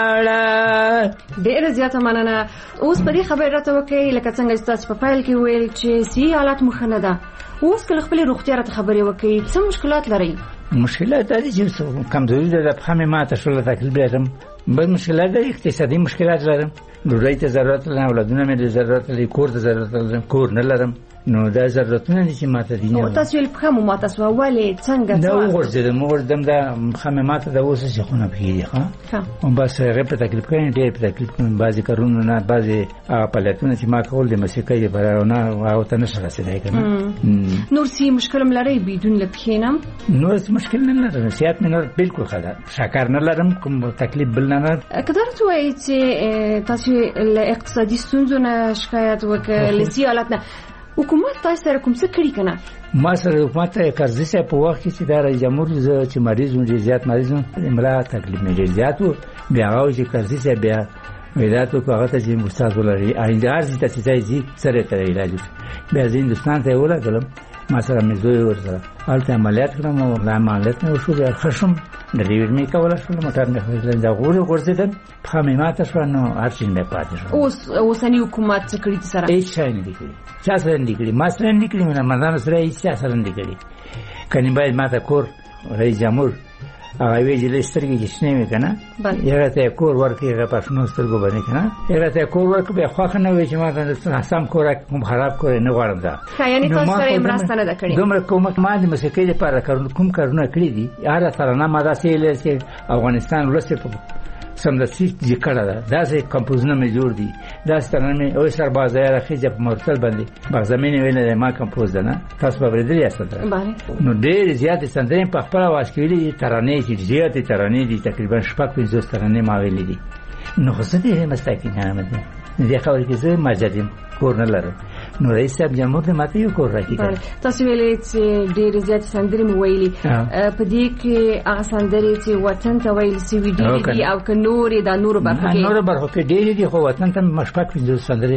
راوړه ډېر زیاته مننه اوس په دې خبره راته وکړئ لکه څنګه تاسو په فایل کې ویل چې سی حالات مخنه ده اوس کله خپل روغتیا راته خبرې وکړئ څه مشکلات لرئ مشکلات دي چې کمزوري ده د فهمه ماته شول تکلیف لرم بل مشکلات دي اقتصادي مشکلات لرم ډوډۍ ته ضرورت لرم اولادونه مې ضرورت لري کور ته ضرورت لرم کور نه لرم نو دا ضرورتونه دي چې ماته دي او تاسو یې په کومه ماته سو ولې څنګه دا وګورځم دا خمه ماته د اوسه چې خونه پیږي ها او بس هغه په تکلیف کې ډېر په تکلیف کې بعضی کارونه نه بعضی پلاتونه چې ما کول د موسیقۍ برونه او ته نشه رسیدای کنه نور سی مشکل لري بدون لپخینم نور مشکل نه لرم صحت مې بالکل خدا شکر نه لرم کوم تکلیف بل نه کدار ته وایي چې تاسو له اقتصادي ستونزو نه شکایت وکړئ لسی حالت نه حکومت تاسو سره کوم څه کړی کنه ما سره حکومت قرضې سره په وخت کې چې د رئیس جمهور چې مریض ډېر زیات مریض امرا تکلیف مې ډېر زیات و بیا هغه چې قرضې سره بیا ولادت په هغه ته چې مستعد ولري آینده ارزي ته چې سره ته علاج بیا د هندستان ته ولګلم ما سره مې زوی ورسره البته عملیات کړم او عملیات مې وشو بیا خشم ډلیور مې کوله شو موټر مې خپل دا ورسېدم په مې ماته شو نو ارشین مې پاتې شو اوسنی حکومت څه کړی سره هیڅ شي نه کړی چا سره نه کړی ما سره نه کړی نه مدان سره هیڅ سره نه کړی کني باید ماته کور رئیس جمهور هغه وی چې لسترګي جشنه مې کنه یره ته کور ورکې هغه پښنو سترګو باندې کنه یره ته کور ورکې به خو نه وی چې ما ته سم کور کوم خراب کور نه غواړم دا یعنی تاسو سره مرسته نه کړی دومره کومک ما د موسیقۍ لپاره کوم کارونه کړی دي یاره سره نه ما دا سیل چې افغانستان ولسته سم د سیټ ذکر ده دا سه کمپوزونه مې جوړ دي دا ستنه مې او سر بازار راخي چې په مرتل باندې بغزمینه ویل ما کمپوز ده نه تاسو په ورېدلې استه نو ډېر زیات سندرې په خپل आवाज کې ویلي ترانې چې زیات ترانې دي تقریبا شپږ پنځه ترانې ما ویلې دي نو خو څه دې مستقیم نه مده دې خبرې کې زه ماجدم کور نه لرم نو رئیس صاحب جمهور ته ماته یو کور راکړي تاسو ویلې چې ډېر زیات سندرې مو ویلي په دې کې هغه سندرې چې وطن ته ویل سی وی ډي او ک نور د نور برخه نور برخه کې ډېر دي خو وطن ته مشفق پنځه سندرې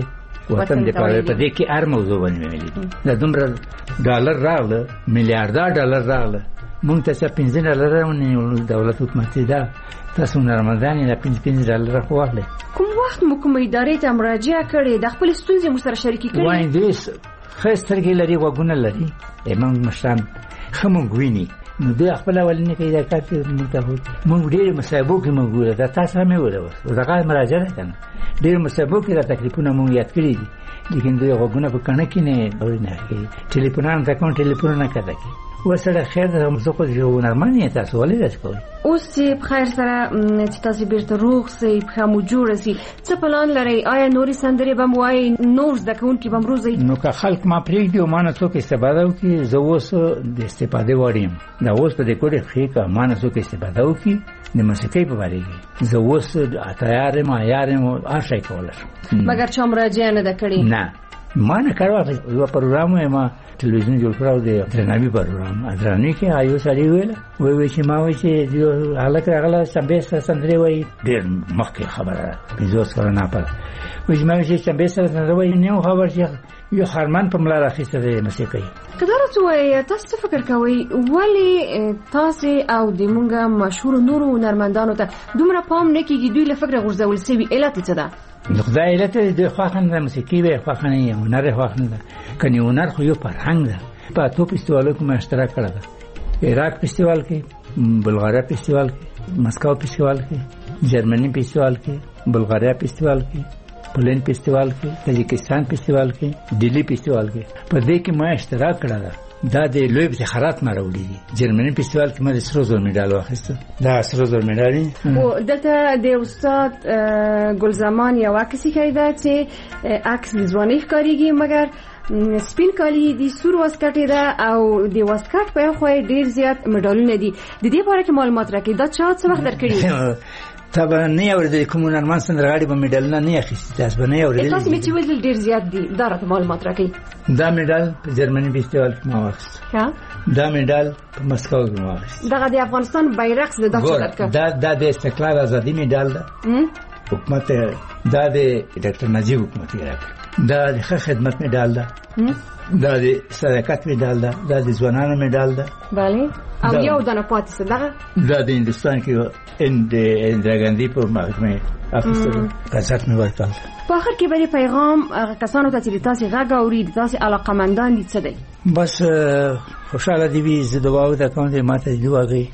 وطن د پاره په دې کې هر موضوع باندې ویلي دا دومره ډالر راغله میلیارډ ډالر راغله مونږ ته $15 ونیول دولت حکومت دا تاسو نرمدان نه $15 خو واخلئ کوم وخت مو کوم ادارې ته مراجعه کړې د خپل ستونزې مو سره شریکې کړې وای دې خسترګې لري وګونه لري موږ مشران خمون ویني نو دوی خپل اولنې کې دا کار موږ ډېر مسابقو کې موږ دا تاسو هم ویلو دا مراجعه کنه ډېر مسابقو کې دا تکلیفونه موږ یاد کړی دي لیکن دوی وګونه په کنه کې نه اورینه کې ټلیفونان ته کوم ټلیفون نه کوي وسره خیر د مزقو جو نرمانه تاسو ولې راځي اوس چې بخیر سره چې تاسو بیرته روغ سي په مو جوړ سي څه پلان لري آیا نوري سندري بم وای نور د کون کې بم روزي نو که خلک ما پرېږدي او مانه څوک استفاده وکړي زه اوس د استفاده وړم دا اوس په دې کوډه کې که مانه څوک استفاده وکړي د موسیقۍ په اړه کې زه اوس اتیار ما یارم آشای کولای مګر چې مراجعه نه کړی نه ما نه کړو یو پروګرام ما ټلویزیون جوړ کړو د درناوي پروګرام درناوي کې آیو سړی وی چې ما وی چې یو حالک راغله سمبه سندري وای ډېر مخکې خبره بيزوس کړه نه پات وی چې ما وی چې سمبه سندري وای نو خبر چې یو خرمان په ملا راخسته د موسیقي کله چې تاسو فکر کوئ ولی تاسو او د مونږه مشهور نورو هنرمندانو ته دومره پام نه کیږي دوی له فکر غورځول سوي علت څه ده خدای علت د خواخن د موسیقي به خواخن یې هنر خواخن ده کني هنر خو یو فرهنګ ده په تو فستیوالو کې ما اشتراک کړی ده عراق فستیوال کې بلغاریا فستیوال کې مسکو فستیوال کې جرمني فستیوال کې بلغاریا فستیوال کې پولین فستیوال کې تاجکستان فستیوال کې دلی فستیوال کې په دې کې ما اشتراک کړی ده دا د لوی افتخارات ما راوړي دي جرمني فستیوال کې ما د سرو زر میډال واخیسته دا سرو زر میډال او دلته د استاد ګلزمان یو عکس کیده چې عکس د ځواني ښکاریږي مګر سپین کالی دي سور واسکټ ده او د واسکټ په خو ډیر زیات میډالونه دي د دې لپاره کې معلومات راکړي دا چا څه وخت درکړي طبعا نه اوریدل کوم نرمان سندرغاړي په میډال نه اخیستي تاسو به نه اوریدل تاسو می چې ویل ډیر زیات دي دا راته معلومات راکړي دا میډال په جرمني فستیوال کې ما واخیست ها دا میډال په مسکو کې ما واخیست دا د افغانستان بیرغ د دغه دا د استقلال ازادي میډال ده حکومت دا د ډاکټر نجیب حکومت یې راکړ دا د خدمت میډال ده دا د صداقت میډال ده دا د ځوانانو میډال ده bale او یو دنه پاتې څه دغه دا د هندستان کې اندرا ګاندی په محکمه افسر قضات مې ورکړ په اخر کې به پیغام کسانو ته چې تاسو غږ اوري تاسو علاقمندان دي څه دی بس خوشاله دي وي زه دعا وکړم چې ماته دی واغی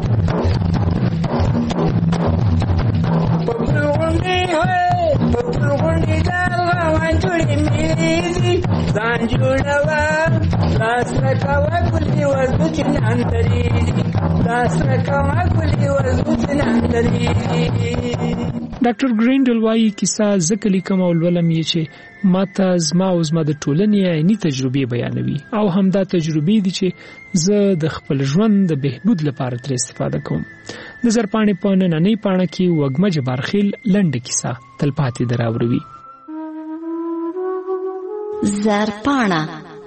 ډاکټر ګرینډل وايي کیسه ځکه لیکم او ولوم یې چې ماته زما او زما د ټولنې عیني تجربې بیانوي او همدا تجربې دي چې زه د خپل ژوند د بهبود لپاره تر استفاده کوم د زرپاڼې په نننۍ پاڼه کې وګمه جبارخیل لنډه کیسه تلپاتې دراوړوي زرپاڼه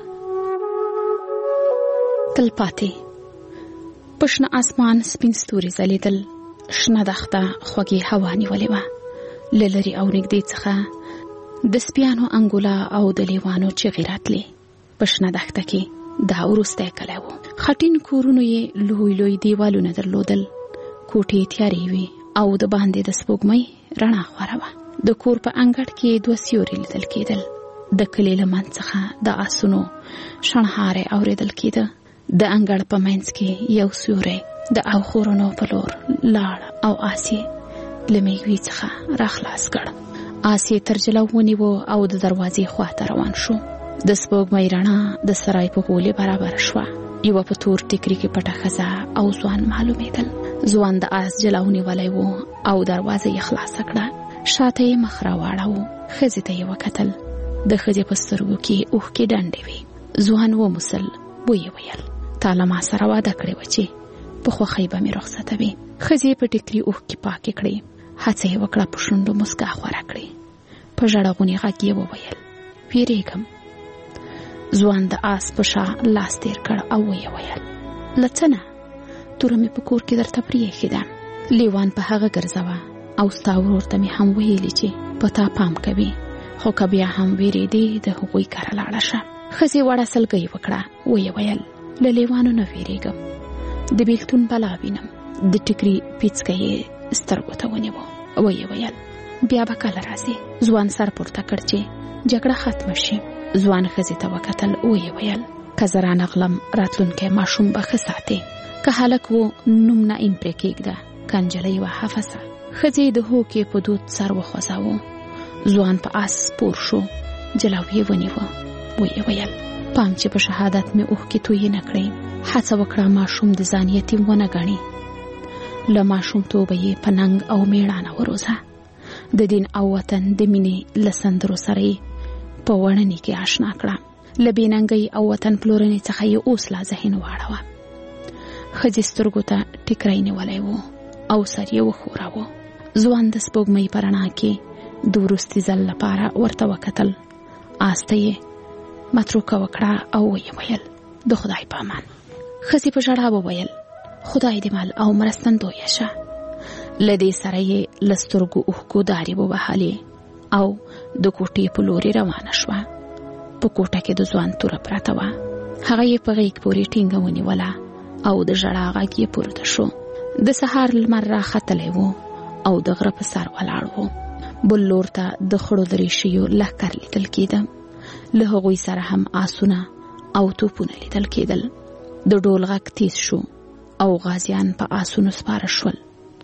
تلپاتې پښنه اسمان سپین ستوري ځلېدل شنه دښته خوږې هوا نیولې وه له لرې او نږدې څخه د سپیانو انګولا او د لیوانو چغې راتلې په شنه دښته کې دا وروستی کلی و خټین کورونو یې لوی لوی دیوالونه درلودل کوټې تیارې وې او د باندې د سپوږمۍ رڼا خوره وه د کور په انګړ کې دوه سیوري لیدل کېدل د کلي له منځ څخه د آسونو شڼهاری اورېدل کېده د انګړ په منځ کې یو سیوری د اوخورونو په لور لاړ او آسی له میوې څخه راخلاص کړ آسی تر جلو ونیو او د دروازې خواته روان شو د سپوږمۍ رڼا د سرای په غولې برابر شوه یو په تور ټیکري کې پټه ښځه او ځوان معلومېدل ځوان د آس جلو نیولی و او دروازه یې خلاصه کړه شاته یې مخ راواړاوه ښځې ته یې وکتل د ښځې په سترګو کې اوښکې ډنډې وې ځوان وموسل ویې ویل تا له ما سره واده کړې وه چې په خوښۍ به مې رخصتوي ښځې په ټیکري اوښکې پاکې کړې هڅه یې وکړه په شونډو مسکا خوره کړې په ژړغوني غږ یې وویل ویرېږم ځوان د آس په شا لاس تېر کړ او ویې ویل له څه نه توره مې په کور کې درته پرېښې ده لیوان په هغه ګرځوه او ستا ورور ته مې هم ویلي چې په تا پام کوي خو که بیا هم ویریدې د هغوی کره لاړه شه. ښځې وړه سلګۍ وکړه، ویې ویل له لیوانو نه ویریږم، د بیلتون بلا وینم. د ټیکري پیڅکه یې سترګو ته ونیوه، ویې ویل بیا به کله راځي. ځوان سر پورته کړ چې جګړه ختمه شي. ځوان ښځې ته وکتل، ویې ویل که زه رانغلم راتلونکی ماشوم به ښه ساتې، که هلک و نوم نه ایم پرې کېږده، که نجلۍ وه حفظه. ښځې د هوکې په دود سر وخوځاوه. ځوان په آس سپور شو، جلاو یې ونیوه، ویې ویل پام چې په شهادت مې اوښکې تویې نه کړې. هڅه وکړه ماشوم د ځان یتیم ونه ګڼي. له ماشومتوبه یې په ننګ او میړانه وروزه. د دین او وطن د مینې له سندرو سره یې په وړنې کې آشنا کړه. له بېننګۍ او وطن پلورنې څخه یې اوس لا ذهن واړوه. ښځې سترګو ته ټیکری نیولی و او سر یې وښوراوه. ځوان د سپوږمۍ په رڼا کې د وروستي ځل لپاره ورته وکتل. آس ته یې متروکه وکړه او ویې ویل د خدای په امان. ښځې په ژړا وویل خدای دې مال او مرستندویه شه. له دې سره یې له سترګو اوښکو دارې ووهلې او د کوټې په لورې روانه شوه. په کوټه کې د ځوان توره پرته وه. هغه یې په غېږ پورې ټینګه ونیوله او د ژړا غږ یې پورته شو. د سهار لمر راختلی و او د غره په سر ولاړ و. بل لور ته د خړو دریشیو لښکر لیدل کېده. له هغوی سره هم آسونه او توپونه لیدل کېدل. د ډول غږ تیز شو او غازیان په آسونو سپاره شول.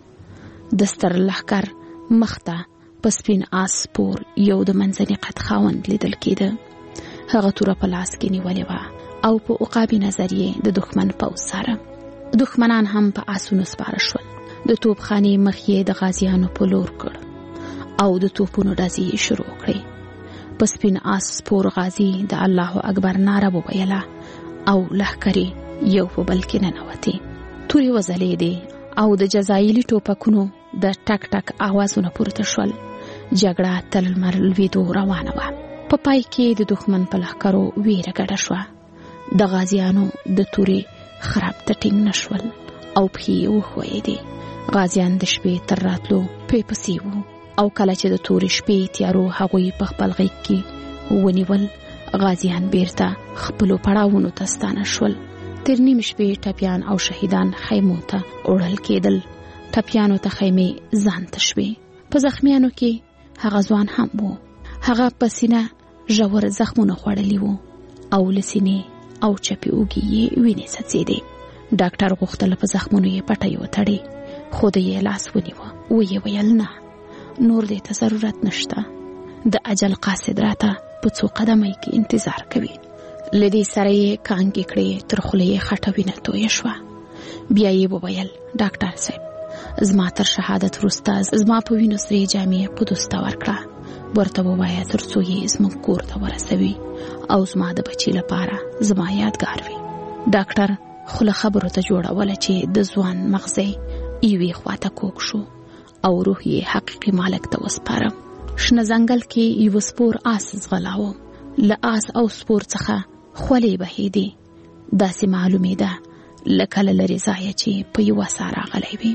د ستر لښکر مخته په سپین آس سپور یو د منځني قد خاوند لیدل کېده. هغه توره په لاس کې نیولې وه او په عقابي نظر یې د دښمن پوځ سره. دښمنان هم په آسونو سپاره شول. د توپخانې مخ یې د غازیانو په لور کړ او د توپونو ډزې یې شروع کړې. په سپین آس سپور غازي د الله اکبر ناره وویله او لښکرې یو په بل کې ننوتې. تورې وځلېدې او د جزایلي ټوپکونو د ټک ټک آوازونه پورته شول. جګړه تر لمر لوېدو روانه وه. په پای کې د دښمن په لښکرو ویره ګډه شوه. د غازیانو د تورې خراب ته ټینګ نه شول او پښې یې وښویېدې. غازیان د شپې تر راتلو پې پسې وو او کله چې د تورې شپې تیارو هغوی په خپل غېږ کې ونیول، غازیان بیرته خپلو پړاوونو ته ستانه شول. تر نیم شپې ټپیان او شهیدان خیمو ته وړل کېدل. ټپیانو ته خیمې ځان ته شوې. په زخمیانو کې هغه ځوان هم و. هغه په سینه ژور زخمونه خوړلي وو او له سینې او چپې اوږې یې وینې څڅېدې. ډاکټر غوښتل په زخمونو یې پټۍ وتړي، خو د یې لاس ونیوه. ویې ویل نه، نور دې ته ضرورت نشته. د اجل قاصد راته په څو قدمۍ کې انتظار کوي. له دې سره یې کانګې کړې، تر خولې یې خټه وینه تویه شوه. بیا یې وویل ډاکټر صاحب، زما تر شهادت وروسته زما په وینو سرې جامې قدس ته ورکړه. ورته ووایه تر څو یې زموږ کور ته ورسوي او زما د بچي لپاره زما یادګار وي. ډاکټر خوله خبرو ته جوړوله چې د ځوان مغزی یوې خواته کوږ شو او روح یې حقیقي مالک ته وسپاره. شنه ځنګل کې یو سپور آس ځغلاوه. له آس او سپور څخه خولې بهېدې. داسې معلومېده لکه له لرې ځایه چې په یوه سا راغلی وي.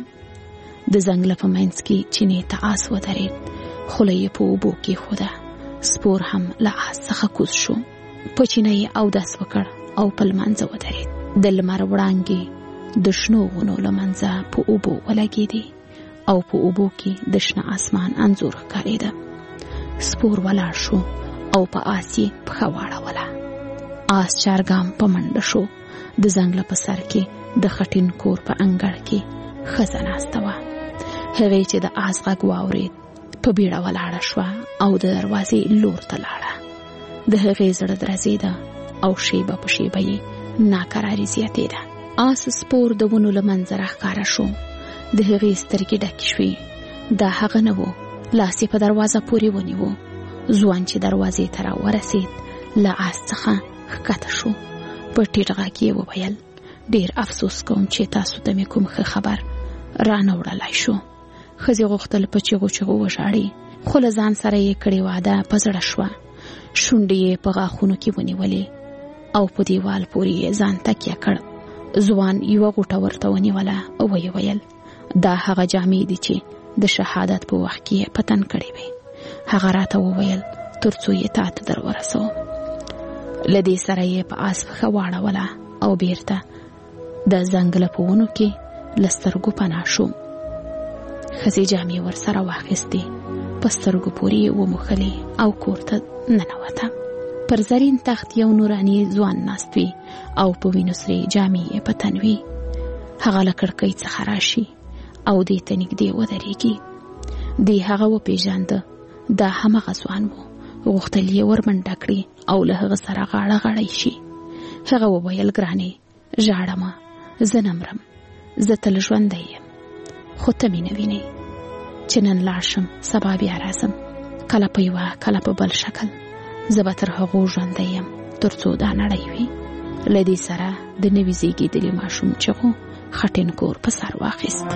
د ځنګله په منځ کې چینې ته آس ودرېد. خوله یې په اوبو کېښوده. سپور هم له آس څخه کوز شو. په چینه یې اودس وکړ او په لمانځه ودرېد. د لمر وړانګې د شنو ونو له منځه په اوبو ولګېدې او په اوبو کې د شنه اسمان انځور ښکارېده. سپور ولاړ شو او په آس یې پښه واړوله. آس چارګام په منډه شو. د ځنګله په سر کې د خټین کور په انګړ کې ښځه ناسته وه. هغې چې د آس غږ واورېد په بیړه ولاړه شوه او د دروازې لور ته لاړه. د هغې زړه درزېده او شیبه په شیبه یې ناکراري زیاتېده. آس سپور د ونو له منځه راښکاره شو. د هغې سترګې ډکې شوې. دا هغه نه و. لاس یې په دروازه پورې ونیو. ځوان چې دروازې ته راورسېد له آس څخه ښکته شو. په ټیټ غږ یې وویل ډېر افسوس کوم چې تاسو ته مې کوم ښه خبر رانه وړلی شو. ښځې غوښتل په چیغو چیغو وژاړي، خو له ځان سره یې کړې واده په زړه شوه. شونډې یې په غاښونو کې ونیولې او په دیوال پورې یې ځان تکیه کړ. ځوان یوه غوټه ورته ونیوله او ویې ویل دا هغه جامې دي چې د شهادت په وخت کې یې په تن کړې وې. هغه راته وویل ترڅو یې تا ته در ورسوم. له دې سره یې په آس پښه واړوله او بیرته د ځنګله په ونو کې له سترګو پناه شوم. ښځې جامې ورسره واخیستې، په سترګو پورې یې وموښلې او کور ته ننوته. پر زرین تخت یو نوراني ځوان ناست وي او په وینو سرې جامې یې په تن وي. هغه له کړکۍ څخه راشي او دې ته نږدې ودرېږي. دې هغه وپېژانده، دا همغه ځوان و. غوښتل یې ورمنډه کړي او له هغه سره غاړه غړی شي. هغه وویل ګرانې ژاړه مه، زه نه مرم، زه تل ژوندی یم، خو ته مې نه وینې چې نن لاړ شم سبا بیا راځم، کله په یوه کله په بل شکل زه به تر هغو ژوندی یم تر څو دا نړۍ وي. له دې سره د نوي زیږېدلي ماشوم چغو خټین کور په سر واخیست.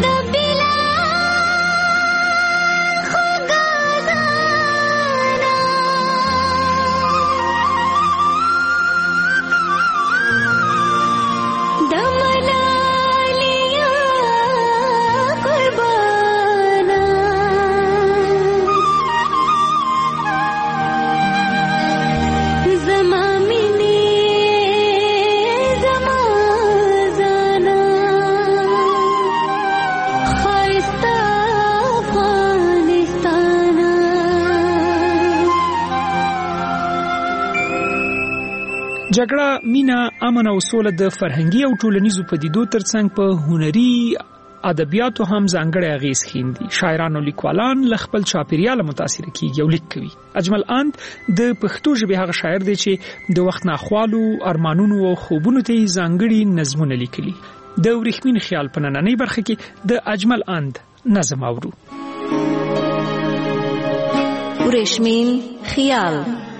جګړه، مینه، امن او سوله د فرهنګي او ټولنیزو پدیدو ترڅنګ په هنري ادبیاتو هم ځانګړی اغیز ښیندي. شاعران او لیکوالان له خپل چاپیریال متاثر کیږي او لیک کوي. اجمل اند د پښتو ژبې هغه شاعر دی چې د وخت ناخوالو، ارمانونو او خوبونو ته ځانګړي نظمونه لیکلي. د ورېښمین خیال په نننۍ برخه کې د اجمل اند نظم اورو. ورېښمین خیال.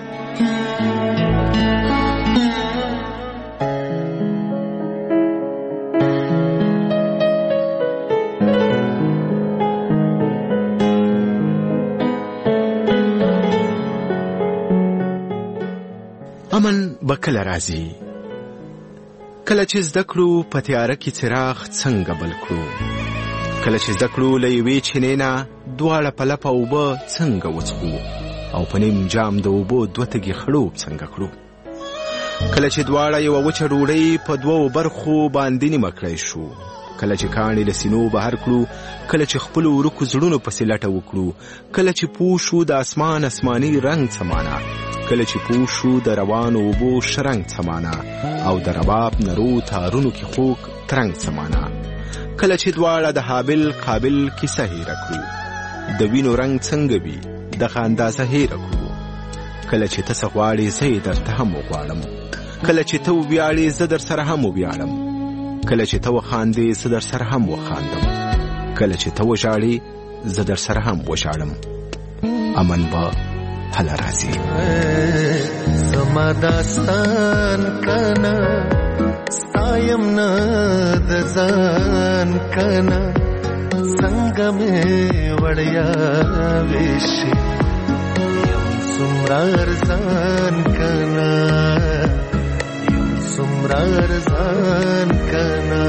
امن به کله راځي، کله چې زده کړو په تیاره کې څراغ څنګه بل کړو، کله چې زده کړو له یوې چینې نه دواړه په لپه اوبه څنګه وڅښو او په نیم جام د اوبو دوه تږي خړوب څنګه کړو، کله چې دواړه یوه وچه ډوډۍ په دوو برخو باندې نیمه کړی شو، کله چې کاڼي له سینو بهر کړو، کله چې خپلو ورکو زړونو پسې لټه وکړو، کله چې پوه شو د اسمان اسماني رنګ څه معنا، کله چې پوه شو د روانو اوبو شرنګ څه معنا او د رباب نرو تارونو کې خوږ ترنګ څه معنا، کله چې دواړه د حابل قابل کیسه هیره کړو، د وینو رنګ څنګه وي دغه اندازه هیره کړو، کله چې ته څه غواړې زه یې درته هم وغواړم، کله چې ته وویاړې زه در سره هم وویاړم، کله چې ته وخاندې زه در سره هم وخاندم، کله چې ته وژاړې زه در سره هم وژاړم. امن به هله راځي. زما داستان کنا ستایم نه د ځان کنا څنګه مې وړیا ویشي یم څومره ارزان کنا یم څومره ارزان کنا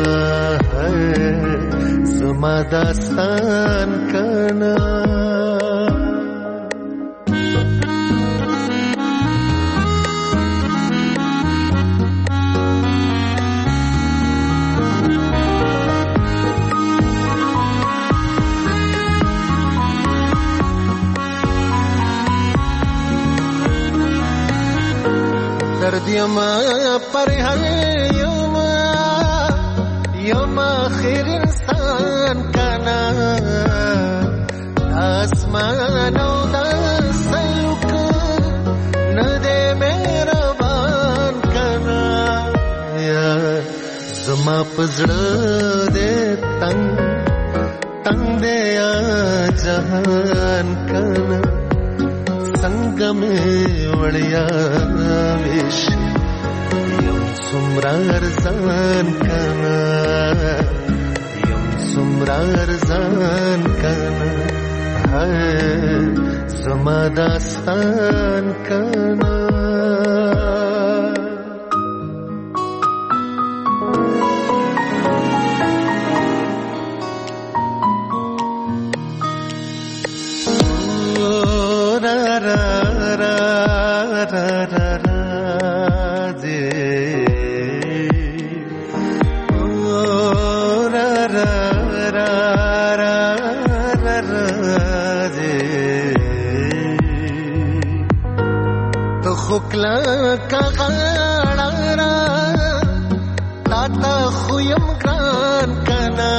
زما داستان کنا. درد یما پرهن یما خیر انسان کنا آسمان او د سلوک نده مهربان کنا یا زما پزړه دې تنگ تنگ دې جهان کنا څنګه مې وړیا ویشي یم څومره ارزان کنا یم څومره ارزان کنا زما داستان کنا. را را را را دے او را را را را را را دے تو خکلا کا غاڑا را تاتا خویم گران کنا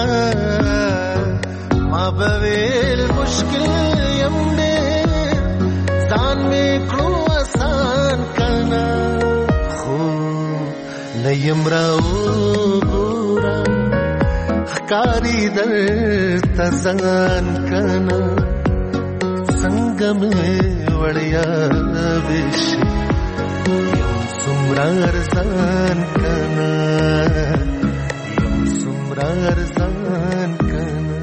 ما بویل مشکل یم دے ځان می کړو آسان کنا خو نیم راو ګورا ښکاری در تزان کنا څنګه مې وړیا ویش یم څومره ارزان کنا یم څومره ارزان کنا